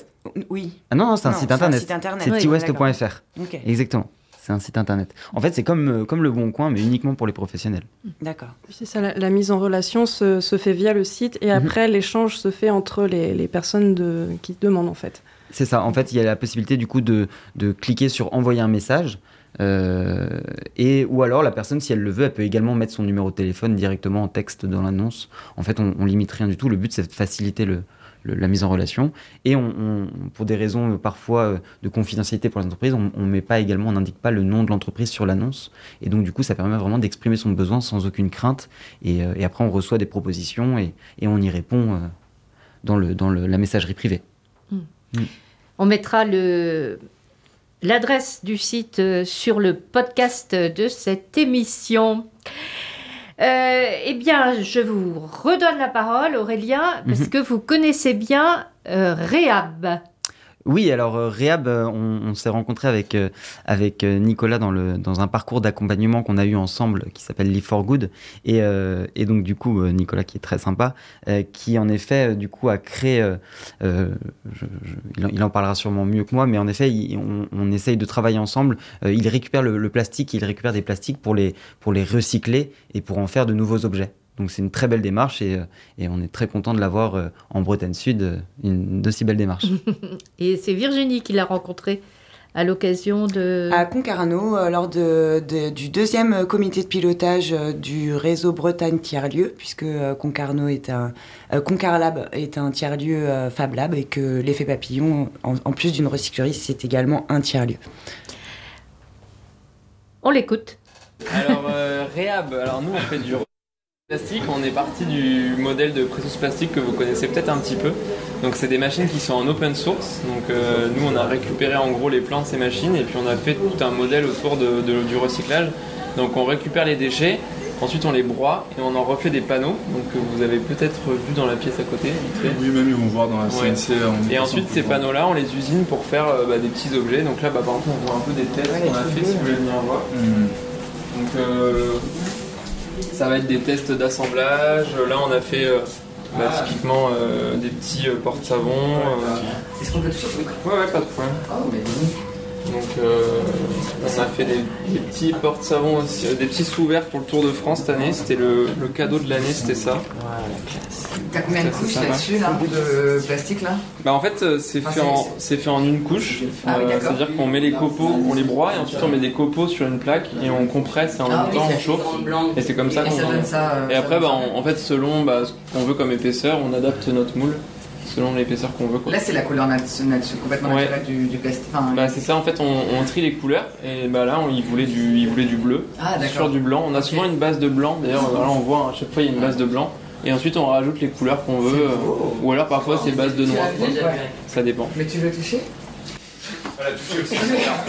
Oui. Ah non, c'est un site internet. C'est twest.fr. Okay. Exactement. C'est un site internet. En fait, c'est comme Le Bon Coin, mais uniquement pour les professionnels. D'accord. C'est ça, la mise en relation se fait via le site et après, l'échange se fait entre les personnes qui demandent, en fait. C'est ça. En fait, il y a la possibilité, du coup, de cliquer sur « Envoyer un message ». Ou alors, la personne, si elle le veut, elle peut également mettre son numéro de téléphone directement en texte dans l'annonce. En fait, on limite rien du tout. Le but, c'est de faciliter la mise en relation et pour des raisons parfois de confidentialité pour les entreprises, on n'indique pas le nom de l'entreprise sur l'annonce et donc du coup ça permet vraiment d'exprimer son besoin sans aucune crainte et après on reçoit des propositions et on y répond dans la messagerie privée. On mettra l'adresse du site sur le podcast de cette émission. Eh bien, je vous redonne la parole, Aurélien, parce que vous connaissez bien Rehab. Oui, alors Rehab, on s'est rencontré avec Nicolas dans un parcours d'accompagnement qu'on a eu ensemble qui s'appelle Live for Good. Et donc, du coup, Nicolas, qui est très sympa, qui en effet, du coup, a créé... il en parlera sûrement mieux que moi, mais en effet, on essaye de travailler ensemble. Il récupère le plastique, il récupère des plastiques pour les recycler et pour en faire de nouveaux objets. Donc c'est une très belle démarche et on est très content de l'avoir en Bretagne Sud, une d'aussi belle démarche. Et c'est Virginie qui l'a rencontré à l'occasion de... À Concarneau, lors du deuxième comité de pilotage du réseau Bretagne Tiers-Lieu, puisque Concarneau Concarlab est un tiers-lieu Fab Lab et que l'effet papillon, en plus d'une recyclerie, c'est également un tiers-lieu. On l'écoute. Alors Rehab, nous on fait du plastique, on est parti du modèle de Precious Plastic que vous connaissez peut-être un petit peu. Donc c'est des machines qui sont en open source. Donc nous on a récupéré en gros les plans de ces machines et puis on a fait tout un modèle autour du recyclage. Donc on récupère les déchets, ensuite on les broie et on en refait des panneaux. Donc vous avez peut-être vu dans la pièce à côté. Oui, même ils vont voir dans la CNC. Et ensuite ces panneaux-là on les usine pour faire des petits objets. Donc là par exemple on voit un peu des tests qu'on a fait si vous voulez venir voir. Donc ça va être des tests d'assemblage. Là, on a fait typiquement des petits porte-savons. Est-ce qu'on peut toucher ce micro ? Ouais, pas de problème. Donc, on a fait des petits porte-savons aussi, des petits sous-verts pour le Tour de France cette année. C'était le cadeau de l'année, c'était ça. T'as combien de couches là-dessus, là, de plastique là ? En fait, c'est fait en une couche. C'est-à-dire qu'on met les copeaux, on les broie et ensuite on met des copeaux sur une plaque et on compresse et en même temps on chauffe. Et c'est comme ça qu'on donne ça. Et après, en fait, selon ce qu'on veut comme épaisseur, on adapte notre moule selon l'épaisseur qu'on veut. Là, c'est la couleur complètement naturelle du plastique. C'est ça, en fait, on trie les couleurs et là, il voulait du bleu sur du blanc. On a souvent une base de blanc. D'ailleurs, là, on voit à chaque fois il y a une base de blanc. Et ensuite on rajoute les couleurs qu'on veut, ou alors parfois c'est base de noir, ça dépend. Mais tu veux toucher ? Voilà, toucher aussi.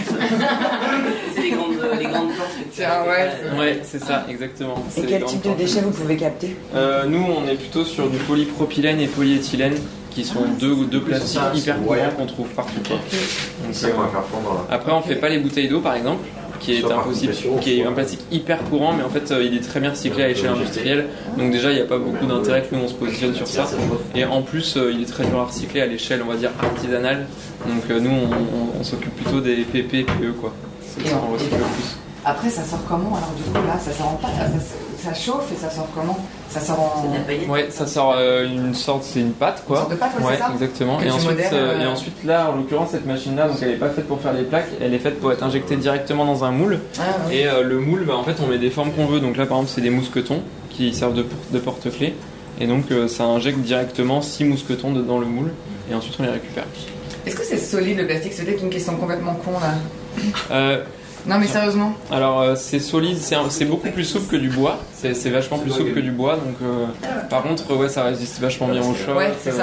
C'est les grandes planches. Ouais, c'est ça, exactement. Et quel type de déchets vous pouvez capter ? Nous on est plutôt sur du polypropylène et polyéthylène, qui sont deux plastiques hyper courants qu'on trouve partout. Donc, après on fait pas les bouteilles d'eau par exemple, qui est un plastique hyper courant, mais en fait il est très bien recyclé à l'échelle industrielle, donc déjà il n'y a pas beaucoup d'intérêt que nous on se positionne sur ça, et en plus il est très dur à recycler à l'échelle on va dire artisanale, donc nous on s'occupe plutôt des PP, PE quoi, c'est ça qu'on recycle le plus. Après, ça sort comment? Alors du coup, là, ça sort en pâte, ça chauffe et ça sort comment? Ça sort en... Ouais, ça sort une sorte, c'est une pâte quoi. Une sorte de pâte, ouais, c'est ça? Exactement. Et ensuite, là, en l'occurrence, cette machine-là, donc elle n'est pas faite pour faire les plaques, elle est faite pour être injectée directement dans un moule. Et le moule, en fait, on met des formes qu'on veut. Donc là, par exemple, c'est des mousquetons qui servent de porte-clés. Et donc, ça injecte directement 6 mousquetons dans le moule. Et ensuite, on les récupère. Est-ce que c'est solide le plastique? C'est peut-être une question complètement con là. Non mais sérieusement. Alors c'est solide, c'est beaucoup plus souple que du bois. C'est vachement plus souple que du bois. Donc par contre ouais, ça résiste vachement bien au choc. Ouais, c'est ça.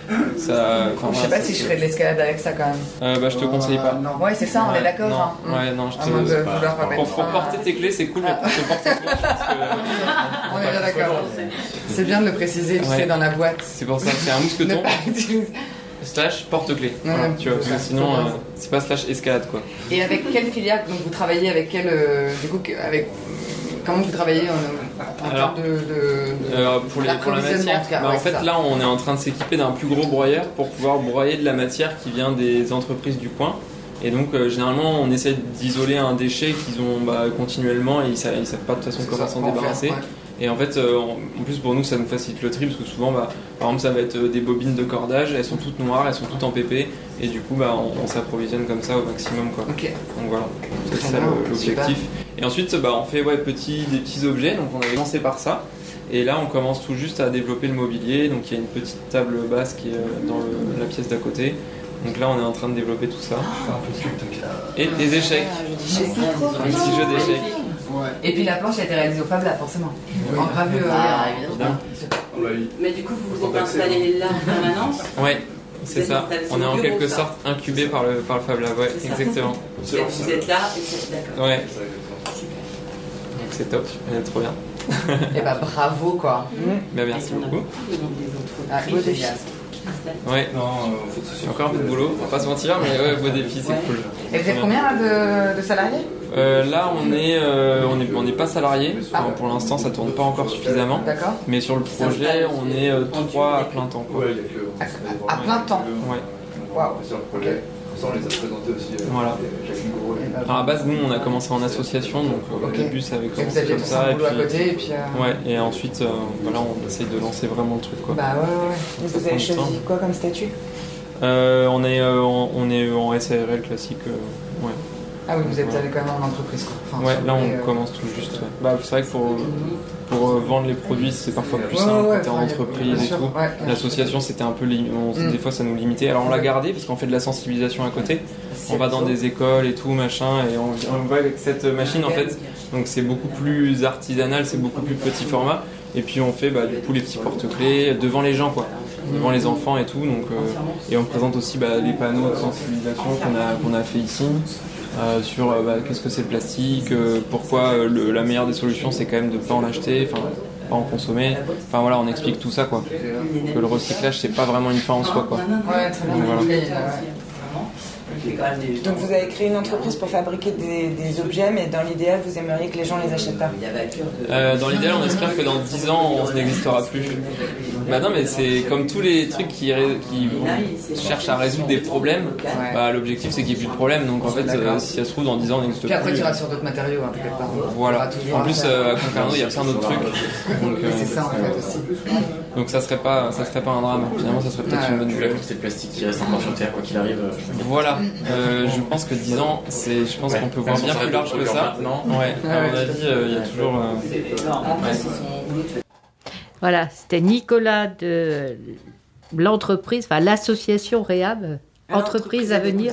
Je sais pas si je ferais de l'escalade avec ça quand même. Je te conseille pas. Ouais, c'est ça, on est d'accord. Ouais, non, je te pour porter tes clés, c'est cool, mais pour te porter tes clés, on est bien d'accord. C'est bien de le préciser, tu sais, dans la boîte. C'est pour ça, c'est un mousqueton. Slash porte-clés. Voilà, tu vois, parce que sinon, c'est pas slash escalade quoi. Et avec quelle filière? Donc vous travaillez avec quelle. Du coup, comment vous travaillez en termes pour la matière en fait, là, on est en train de s'équiper d'un plus gros broyeur pour pouvoir broyer de la matière qui vient des entreprises du coin. Et donc, généralement, on essaie d'isoler un déchet qu'ils ont continuellement et ils savent pas de toute façon comment s'en débarrasser. Et en fait, en plus pour nous, ça nous facilite le tri parce que souvent, par exemple, ça va être des bobines de cordage, elles sont toutes noires, elles sont toutes en PP, et du coup, on s'approvisionne comme ça au maximum, quoi. Okay. Donc voilà, c'est ça l'objectif. Et ensuite, on fait des petits objets, donc on avait commencé par ça. Et là, on commence tout juste à développer le mobilier, donc il y a une petite table basse qui est dans la pièce d'à côté. Donc là, on est en train de développer tout ça. Et des échecs. Un petit jeu d'échecs. Ouais. Et puis la planche a été réalisée au Fab Lab, forcément. En gravure. Évidemment. Mais du coup, vous vous êtes installé là en permanence? Ouais, c'est ça. On est en quelque sorte incubé par le Fab Lab, ouais, exactement. Vous êtes là et c'est d'accord. Ouais. Donc c'est top, on est trop bien. Et bravo quoi. Merci beaucoup. Beau défi. Ouais, il y a encore un peu de boulot, on va pas se mentir, mais ouais, beau défi, c'est cool. Et vous êtes combien là de salariés? Là, on n'est pas salariés. Enfin, pour l'instant, ça tourne pas encore suffisamment. D'accord. Mais sur le projet, on est 3 à plein temps. Quoi. À plein temps. Ouais. Waouh. Ok. Ça, on les a présentés aussi. Voilà. Alors, à la base, nous, on a commencé en association, donc au début, ça avait commencé comme ça. Et puis, à côté, et puis ouais. Et ensuite, on essaye de lancer vraiment le truc, quoi. Ouais. Vous avez choisi quoi comme statut? On est en SARL classique. Ouais. Ah oui, vous êtes allé quand même en entreprise quoi. Enfin, ouais, là on commence tout juste. Ouais. C'est vrai que pour vendre les produits, c'est parfois plus simple quand t'es en entreprise et tout. Ouais. L'association, c'était un peu des fois ça nous limitait. Alors on l'a gardé parce qu'on fait de la sensibilisation à côté. On va dans des écoles et tout machin et on va avec cette machine en fait. Donc c'est beaucoup plus artisanal, c'est beaucoup plus petit format. Et puis on fait du coup les petits porte-clés devant les gens quoi. Devant les enfants et tout. Donc et on présente aussi les panneaux de sensibilisation qu'on a fait ici. Sur qu'est-ce que c'est le plastique, pourquoi la meilleure des solutions c'est quand même de ne pas en acheter, pas en consommer. Enfin voilà, on explique tout ça quoi. Que le recyclage c'est pas vraiment une fin en soi quoi. Ouais, très bien. Donc, voilà. Donc vous avez créé une entreprise pour fabriquer des objets, mais dans l'idéal, vous aimeriez que les gens les achètent pas. Dans l'idéal, on espère que dans 10 ans, on n'existera plus. Non, mais c'est comme tous les trucs qui cherchent à résoudre des problèmes. L'objectif, c'est qu'il n'y ait plus de problème. Donc en fait, si ça se trouve, dans 10 ans, on n'existe plus. Puis après, tu iras sur d'autres matériaux, t'inquiète pas. Voilà. En plus, à Concarneau, il y a plein d'autres trucs. Donc, c'est ça en fait aussi. Donc ça serait pas un drame. Finalement, ça serait peut-être une bonne nouvelle. C'est le plastique qui reste encore sur Terre, quoi qu'il arrive. Voilà. Je pense que 10 ans, je pense qu'on peut voir bien plus large que ça. Ouais. À mon avis, il y a toujours. Voilà, c'était Nicolas de l'entreprise, l'association Réhab, entreprise à venir.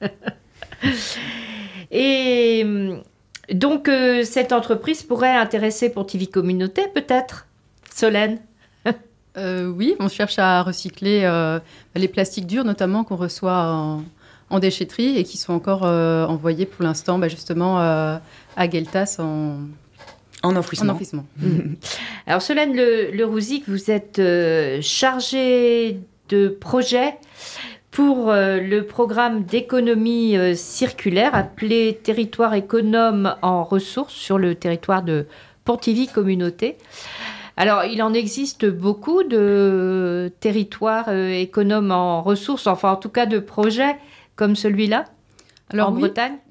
Et donc, cette entreprise pourrait intéresser pour TV Communauté, peut-être, Solène? Oui, on cherche à recycler les plastiques durs, notamment, qu'on reçoit en déchetterie et qui sont encore envoyés pour l'instant, justement, à Gueltas en enfouissement. Alors, Solène Le Rouzic, vous êtes chargée de projet pour le programme d'économie circulaire appelé Territoire économe en ressources sur le territoire de Pontivy Communauté. Alors, il en existe beaucoup de territoires économes en ressources, enfin en tout cas de projets comme celui-là, en Bretagne.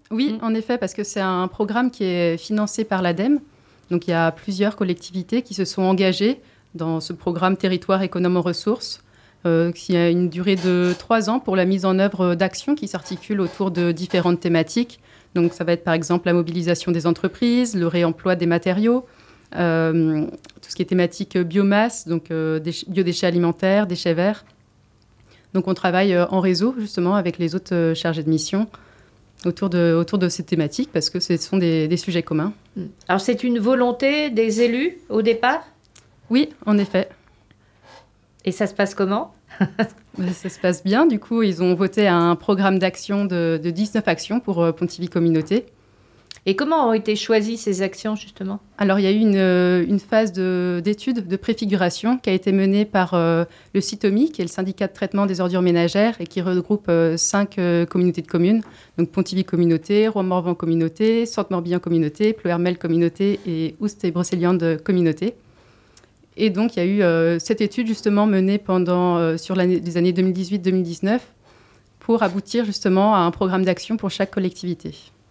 Oui, en effet, parce que c'est un programme qui est financé par l'ADEME. Donc il y a plusieurs collectivités qui se sont engagées dans ce programme Territoire économe en ressources, qui a une durée de 3 ans pour la mise en œuvre d'actions qui s'articulent autour de différentes thématiques. Donc ça va être par exemple la mobilisation des entreprises, le réemploi des matériaux, tout ce qui est thématique biomasse, donc biodéchets alimentaires, déchets verts. Donc on travaille en réseau justement avec les autres chargés de mission autour de ces thématiques parce que ce sont des sujets communs. Alors c'est une volonté des élus au départ ? Oui, en effet. Et ça se passe comment ? Ça se passe bien. Du coup, ils ont voté un programme d'action de 19 actions pour Pontivy Communauté. Et comment ont été choisies ces actions, justement ? Alors, il y a eu une phase d'étude de préfiguration qui a été menée par le CITOMI, qui est le syndicat de traitement des ordures ménagères et qui regroupe 5 communautés de communes. Donc, Pontivy Communauté, Rouen-Morvan Communauté, Centre-Morbihan Communauté, Pleuhermel Communauté et Oust et Brocéliande Communauté. Et donc, il y a eu cette étude justement menée sur les années 2018-2019 pour aboutir justement à un programme d'action pour chaque collectivité.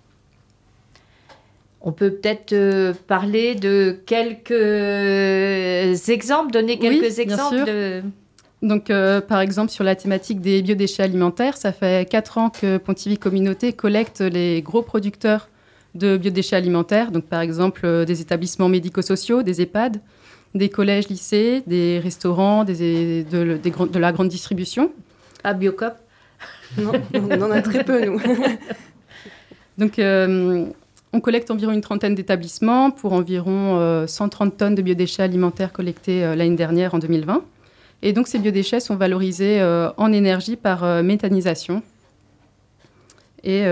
On peut peut-être parler de quelques exemples, donner quelques exemples. Bien sûr. Donc, par exemple, sur la thématique des biodéchets alimentaires, ça fait 4 ans que Pontivy Communauté collecte les gros producteurs de biodéchets alimentaires. Donc, par exemple, des établissements médico-sociaux, des EHPAD, des collèges, lycées, des restaurants, de la grande distribution. Ah, Biocop ? Non, on en a très peu, nous. Donc, on collecte environ une trentaine d'établissements pour environ 130 tonnes de biodéchets alimentaires collectés l'année dernière, en 2020. Et donc, ces biodéchets sont valorisés en énergie par méthanisation et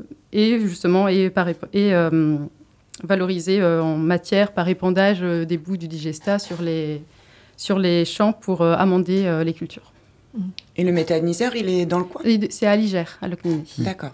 valorisés en matière par épandage des boues du digestat sur les champs pour amender les cultures. Et le méthaniseur, il est dans le coin ? C'est à Ligère, à Locmigny. D'accord.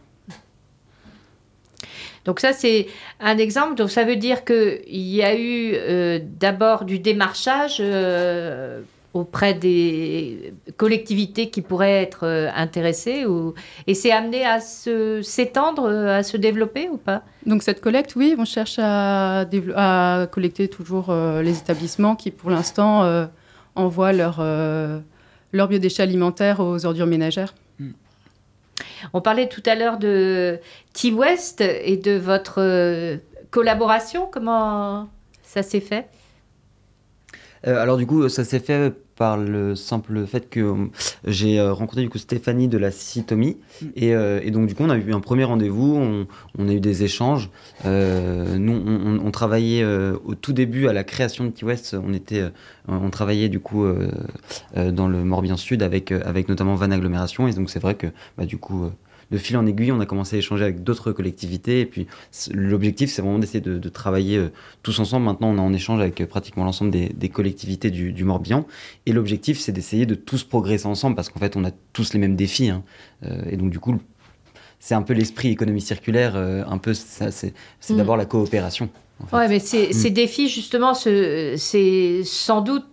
Donc ça, c'est un exemple. Donc ça veut dire qu'il y a eu d'abord du démarchage auprès des collectivités qui pourraient être intéressées et c'est amené à s'étendre, à se développer ou pas ? Donc cette collecte, oui, on cherche à collecter toujours les établissements qui, pour l'instant, envoient leurs biodéchets alimentaires aux ordures ménagères. On parlait tout à l'heure de T-West et de votre collaboration. Comment ça s'est fait ? Alors du coup, ça s'est fait par le simple fait que j'ai rencontré du coup Stéphanie de la CITOMI et donc du coup on a eu un premier rendez-vous, on a eu des échanges. Nous on travaillait au tout début à la création de T-West, on travaillait du coup dans le Morbihan Sud avec notamment Van Agglomération et donc c'est vrai que du coup de fil en aiguille, on a commencé à échanger avec d'autres collectivités. Et puis, l'objectif, c'est vraiment d'essayer de travailler tous ensemble. Maintenant, on est en échange avec pratiquement l'ensemble des collectivités du Morbihan. Et l'objectif, c'est d'essayer de tous progresser ensemble parce qu'en fait, on a tous les mêmes défis. Et donc, du coup, c'est un peu l'esprit économie circulaire. Un peu, ça, c'est d'abord la coopération. En fait. Ouais, mais ces défis, justement, c'est sans doute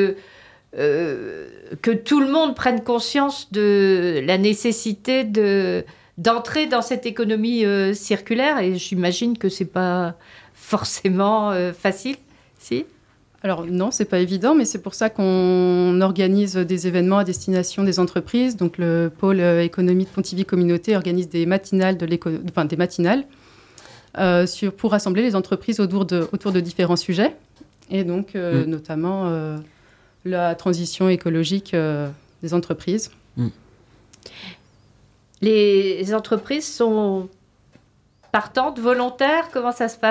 que tout le monde prenne conscience de la nécessité d'entrer dans cette économie circulaire et j'imagine que c'est pas forcément facile, si ? Alors non, c'est pas évident, mais c'est pour ça qu'on organise des événements à destination des entreprises. Donc le pôle économie de Pontivy Communauté organise des matinales pour rassembler les entreprises autour de différents sujets et donc notamment la transition écologique des entreprises. Les entreprises sont partantes, volontaires ? Comment ça se passe ?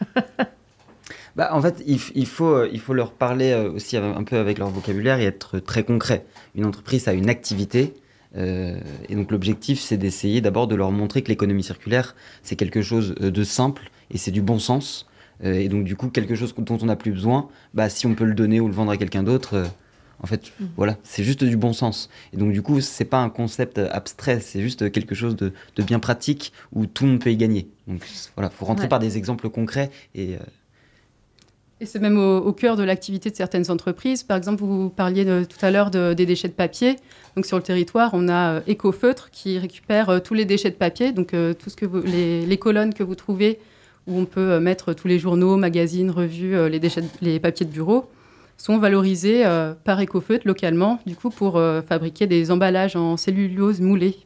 En fait, il faut leur parler aussi un peu avec leur vocabulaire et être très concret. Une entreprise a une activité et donc l'objectif, c'est d'essayer d'abord de leur montrer que l'économie circulaire, c'est quelque chose de simple et c'est du bon sens. Et donc, du coup, quelque chose dont on n'a plus besoin, si on peut le donner ou le vendre à quelqu'un d'autre, en fait, voilà, c'est juste du bon sens. Et donc, du coup, c'est pas un concept abstrait, c'est juste quelque chose de bien pratique où tout le monde peut y gagner. Donc, voilà, faut rentrer par des exemples concrets et Et c'est même au cœur de l'activité de certaines entreprises. Par exemple, vous parliez tout à l'heure des déchets de papier. Donc sur le territoire, on a Ecofeutre qui récupère tous les déchets de papier, donc tout ce que les colonnes que vous trouvez où on peut mettre tous les journaux, magazines, revues, les papiers de bureau, sont valorisés par Ecofeutre localement, du coup pour fabriquer des emballages en cellulose moulée.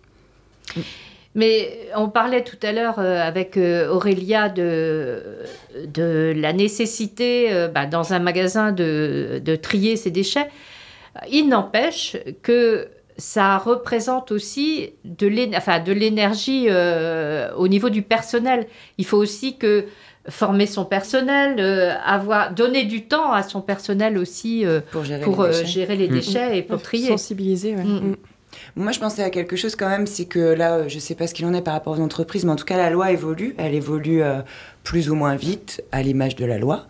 Mais on parlait tout à l'heure avec Aurélia de la nécessité dans un magasin de trier ses déchets. Il n'empêche que ça représente aussi de l'énergie au niveau du personnel. Il faut aussi former son personnel, donner du temps à son personnel aussi pour gérer les déchets et pour trier. Sensibiliser, ouais. Moi, je pensais à quelque chose quand même, c'est que là, je ne sais pas ce qu'il en est par rapport aux entreprises, mais en tout cas, la loi évolue. Elle évolue plus ou moins vite, à l'image de la loi,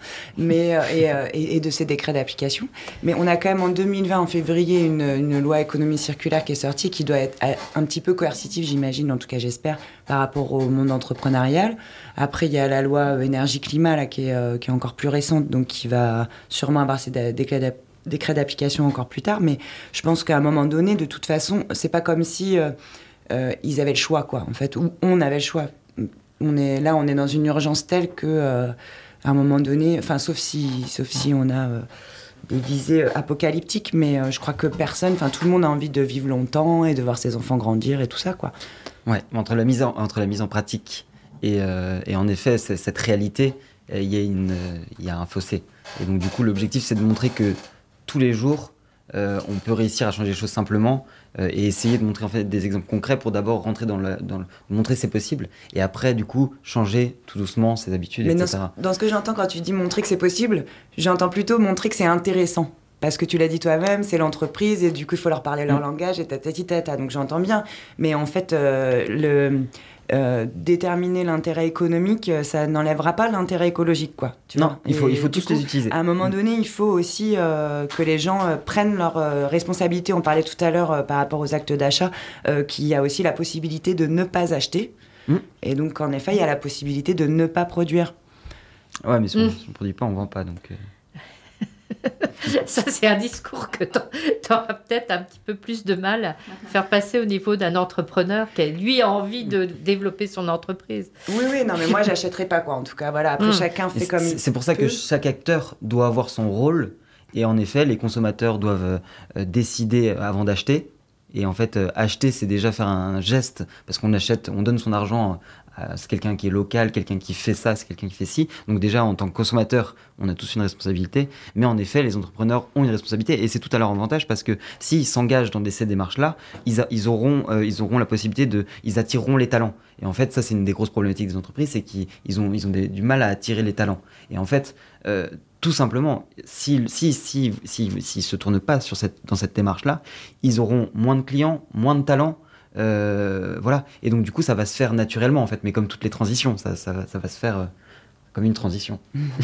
et de ses décrets d'application. Mais on a quand même en 2020, en février, une loi économie circulaire qui est sortie, qui doit être un petit peu coercitive, j'imagine, en tout cas j'espère, par rapport au monde entrepreneurial. Après, il y a la loi énergie-climat, là, qui est encore plus récente, donc qui va sûrement avoir ses décrets d'application encore plus tard, mais je pense qu'à un moment donné, de toute façon, c'est pas comme si ils avaient le choix, quoi, en fait, ou on avait le choix. On est dans une urgence telle que, à un moment donné, enfin, sauf si on a des visées apocalyptiques, mais je crois que tout le monde a envie de vivre longtemps et de voir ses enfants grandir et tout ça, quoi. Ouais, entre la mise en pratique et en effet cette réalité, il y a un fossé. Et donc du coup, l'objectif, c'est de montrer que tous les jours, on peut réussir à changer les choses simplement et essayer de montrer en fait des exemples concrets pour d'abord rentrer montrer c'est possible et après du coup changer tout doucement ses habitudes, mais etc. Dans ce que j'entends quand tu dis montrer que c'est possible, j'entends plutôt montrer que c'est intéressant. Parce que tu l'as dit toi-même, c'est l'entreprise et du coup il faut leur parler leur langage et tata. Donc j'entends bien. Mais en fait, déterminer l'intérêt économique, ça n'enlèvera pas l'intérêt écologique, quoi. Il faut tous les utiliser. À un moment donné, il faut aussi que les gens prennent leurs responsabilités. On parlait tout à l'heure par rapport aux actes d'achat, qu'il y a aussi la possibilité de ne pas acheter. Et donc, en effet, il y a la possibilité de ne pas produire. Ouais, mais si on ne produit pas, on ne vend pas, donc... Ça, c'est un discours que tu auras peut-être un petit peu plus de mal à faire passer au niveau d'un entrepreneur qui, lui, a envie de développer son entreprise. Oui, non, mais moi, j'achèterai pas, quoi. En tout cas, voilà. Après, chacun fait comme il peut. C'est pour ça que chaque acteur doit avoir son rôle. Et en effet, les consommateurs doivent décider avant d'acheter. Et en fait, acheter, c'est déjà faire un geste. Parce qu'on donne son argent c'est quelqu'un qui est local, quelqu'un qui fait ça, c'est quelqu'un qui fait ci. Donc déjà, en tant que consommateur, on a tous une responsabilité. Mais en effet, les entrepreneurs ont une responsabilité. Et c'est tout à leur avantage parce que s'ils s'engagent dans ces démarches-là, ils auront la possibilité ils attireront les talents. Et en fait, ça, c'est une des grosses problématiques des entreprises, c'est qu'ils ont du mal à attirer les talents. Et en fait, tout simplement, s'ils se tournent pas dans cette démarche-là, ils auront moins de clients, moins de talents. Voilà, et donc du coup ça va se faire naturellement en fait, mais comme toutes les transitions, ça va se faire comme une transition.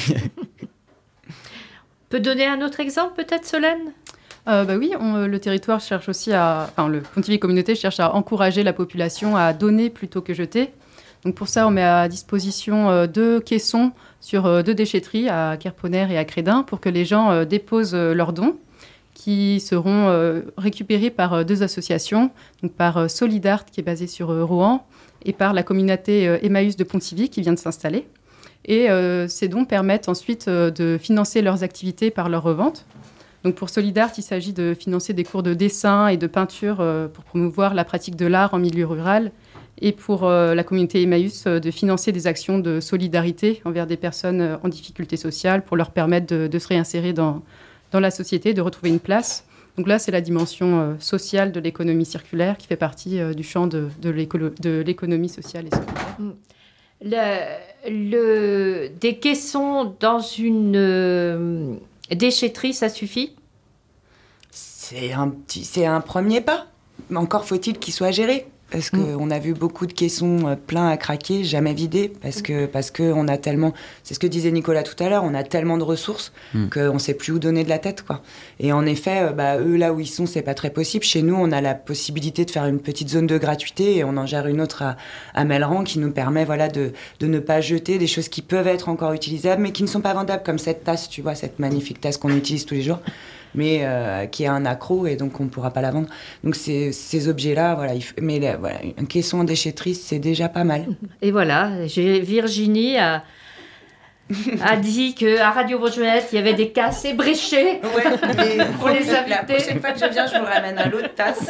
Peut donner un autre exemple peut-être, Solène? Oui, le territoire cherche aussi le Pontivy Communauté cherche à encourager la population à donner plutôt que jeter. Donc pour ça, on met à disposition 2 caissons sur 2 déchetteries à Querponner et à Crédin pour que les gens déposent leurs dons, qui seront récupérés par 2 associations, donc par Solidart, qui est basée sur Rouen, et par la communauté Emmaüs de Pontivy, qui vient de s'installer. Et ces dons permettent ensuite de financer leurs activités par leur revente. Donc pour Solidart, il s'agit de financer des cours de dessin et de peinture pour promouvoir la pratique de l'art en milieu rural. Et pour la communauté Emmaüs, de financer des actions de solidarité envers des personnes en difficulté sociale pour leur permettre de se réinsérer dans la société, de retrouver une place. Donc là, c'est la dimension sociale de l'économie circulaire qui fait partie du champ de l'économie sociale et solidaire. Des caissons dans une déchetterie, ça suffit? C'est un premier pas. Mais encore faut-il qu'il soit géré. parce qu'on a vu beaucoup de caissons pleins à craquer, jamais vidés, parce que on a tellement, c'est ce que disait Nicolas tout à l'heure, on a tellement de ressources qu'on ne sait plus où donner de la tête, quoi. Et en effet, eux, là où ils sont, c'est pas très possible. Chez nous, on a la possibilité de faire une petite zone de gratuité et on en gère une autre à Melleran qui nous permet de ne pas jeter des choses qui peuvent être encore utilisables, mais qui ne sont pas vendables, comme cette tasse, tu vois, cette magnifique tasse qu'on utilise tous les jours, mais qui a un accroc et donc on ne pourra pas la vendre. Donc ces objets-là, un caisson en déchetterie, c'est déjà pas mal. Et voilà, Virginie a dit qu'à Radio Bourgeoisette, il y avait des casses ébréchées pour les invités. La prochaine fois que je viens, je vous ramène à l'autre tasse.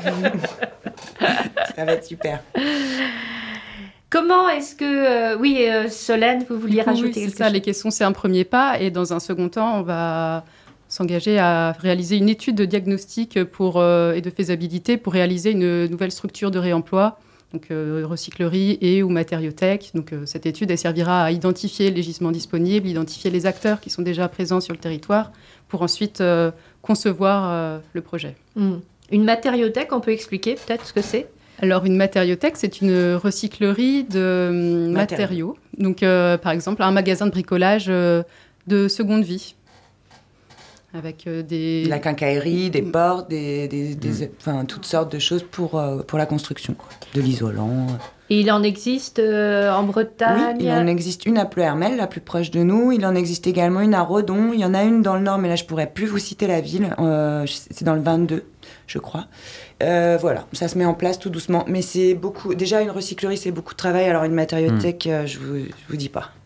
Ça va être super. Comment est-ce que... Solène, vous vouliez rajouter quelque chose ? Les caissons, c'est un premier pas. Et dans un second temps, on va s'engager à réaliser une étude de diagnostic et de faisabilité pour réaliser une nouvelle structure de réemploi, donc recyclerie et ou matériothèque. Donc cette étude, elle servira à identifier les gisements disponibles, identifier les acteurs qui sont déjà présents sur le territoire pour ensuite concevoir le projet. Une matériothèque, on peut expliquer peut-être ce que c'est ? Alors, une matériothèque, c'est une recyclerie de matériaux. Donc, par exemple, un magasin de bricolage de seconde vie. Avec de la quincaillerie, des portes, toutes sortes de choses pour la construction, de l'isolant. Et il en existe en Bretagne ? Oui, il en existe une à Pleuhermel, la plus proche de nous. Il en existe également une à Redon. Il y en a une dans le Nord, mais là, je ne pourrais plus vous citer la ville. C'est dans le 22, je crois. Voilà, ça se met en place tout doucement. Mais c'est beaucoup... Déjà, une recyclerie, c'est beaucoup de travail. Alors, une matériothèque, je vous dis pas.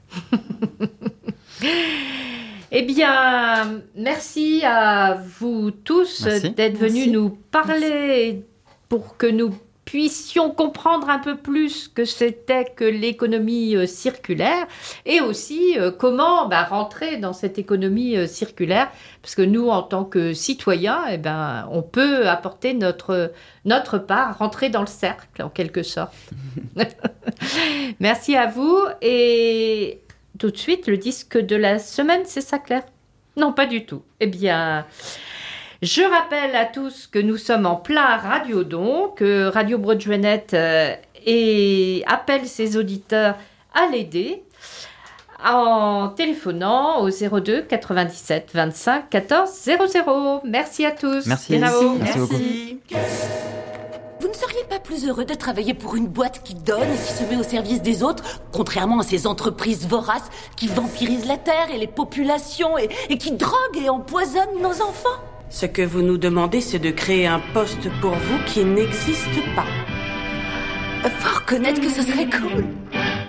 Eh bien, merci à vous tous d'être venus nous parler pour que nous puissions comprendre un peu plus ce que c'était que l'économie circulaire et aussi comment rentrer dans cette économie circulaire, parce que nous, en tant que citoyens, on peut apporter notre part, rentrer dans le cercle en quelque sorte. Merci à vous et tout de suite le disque de la semaine, c'est ça Claire ? Non, pas du tout. Eh bien... Je rappelle à tous que nous sommes en plein radiodon, que Radio Bourgeoisette appelle ses auditeurs à l'aider en téléphonant au 02 97 25 14 00. Merci à tous. Merci. Merci beaucoup. Vous ne seriez pas plus heureux de travailler pour une boîte qui donne et qui se met au service des autres, contrairement à ces entreprises voraces qui vampirisent la terre et les populations et qui droguent et empoisonnent nos enfants ? Ce que vous nous demandez, c'est de créer un poste pour vous qui n'existe pas. Faut reconnaître que ce serait cool.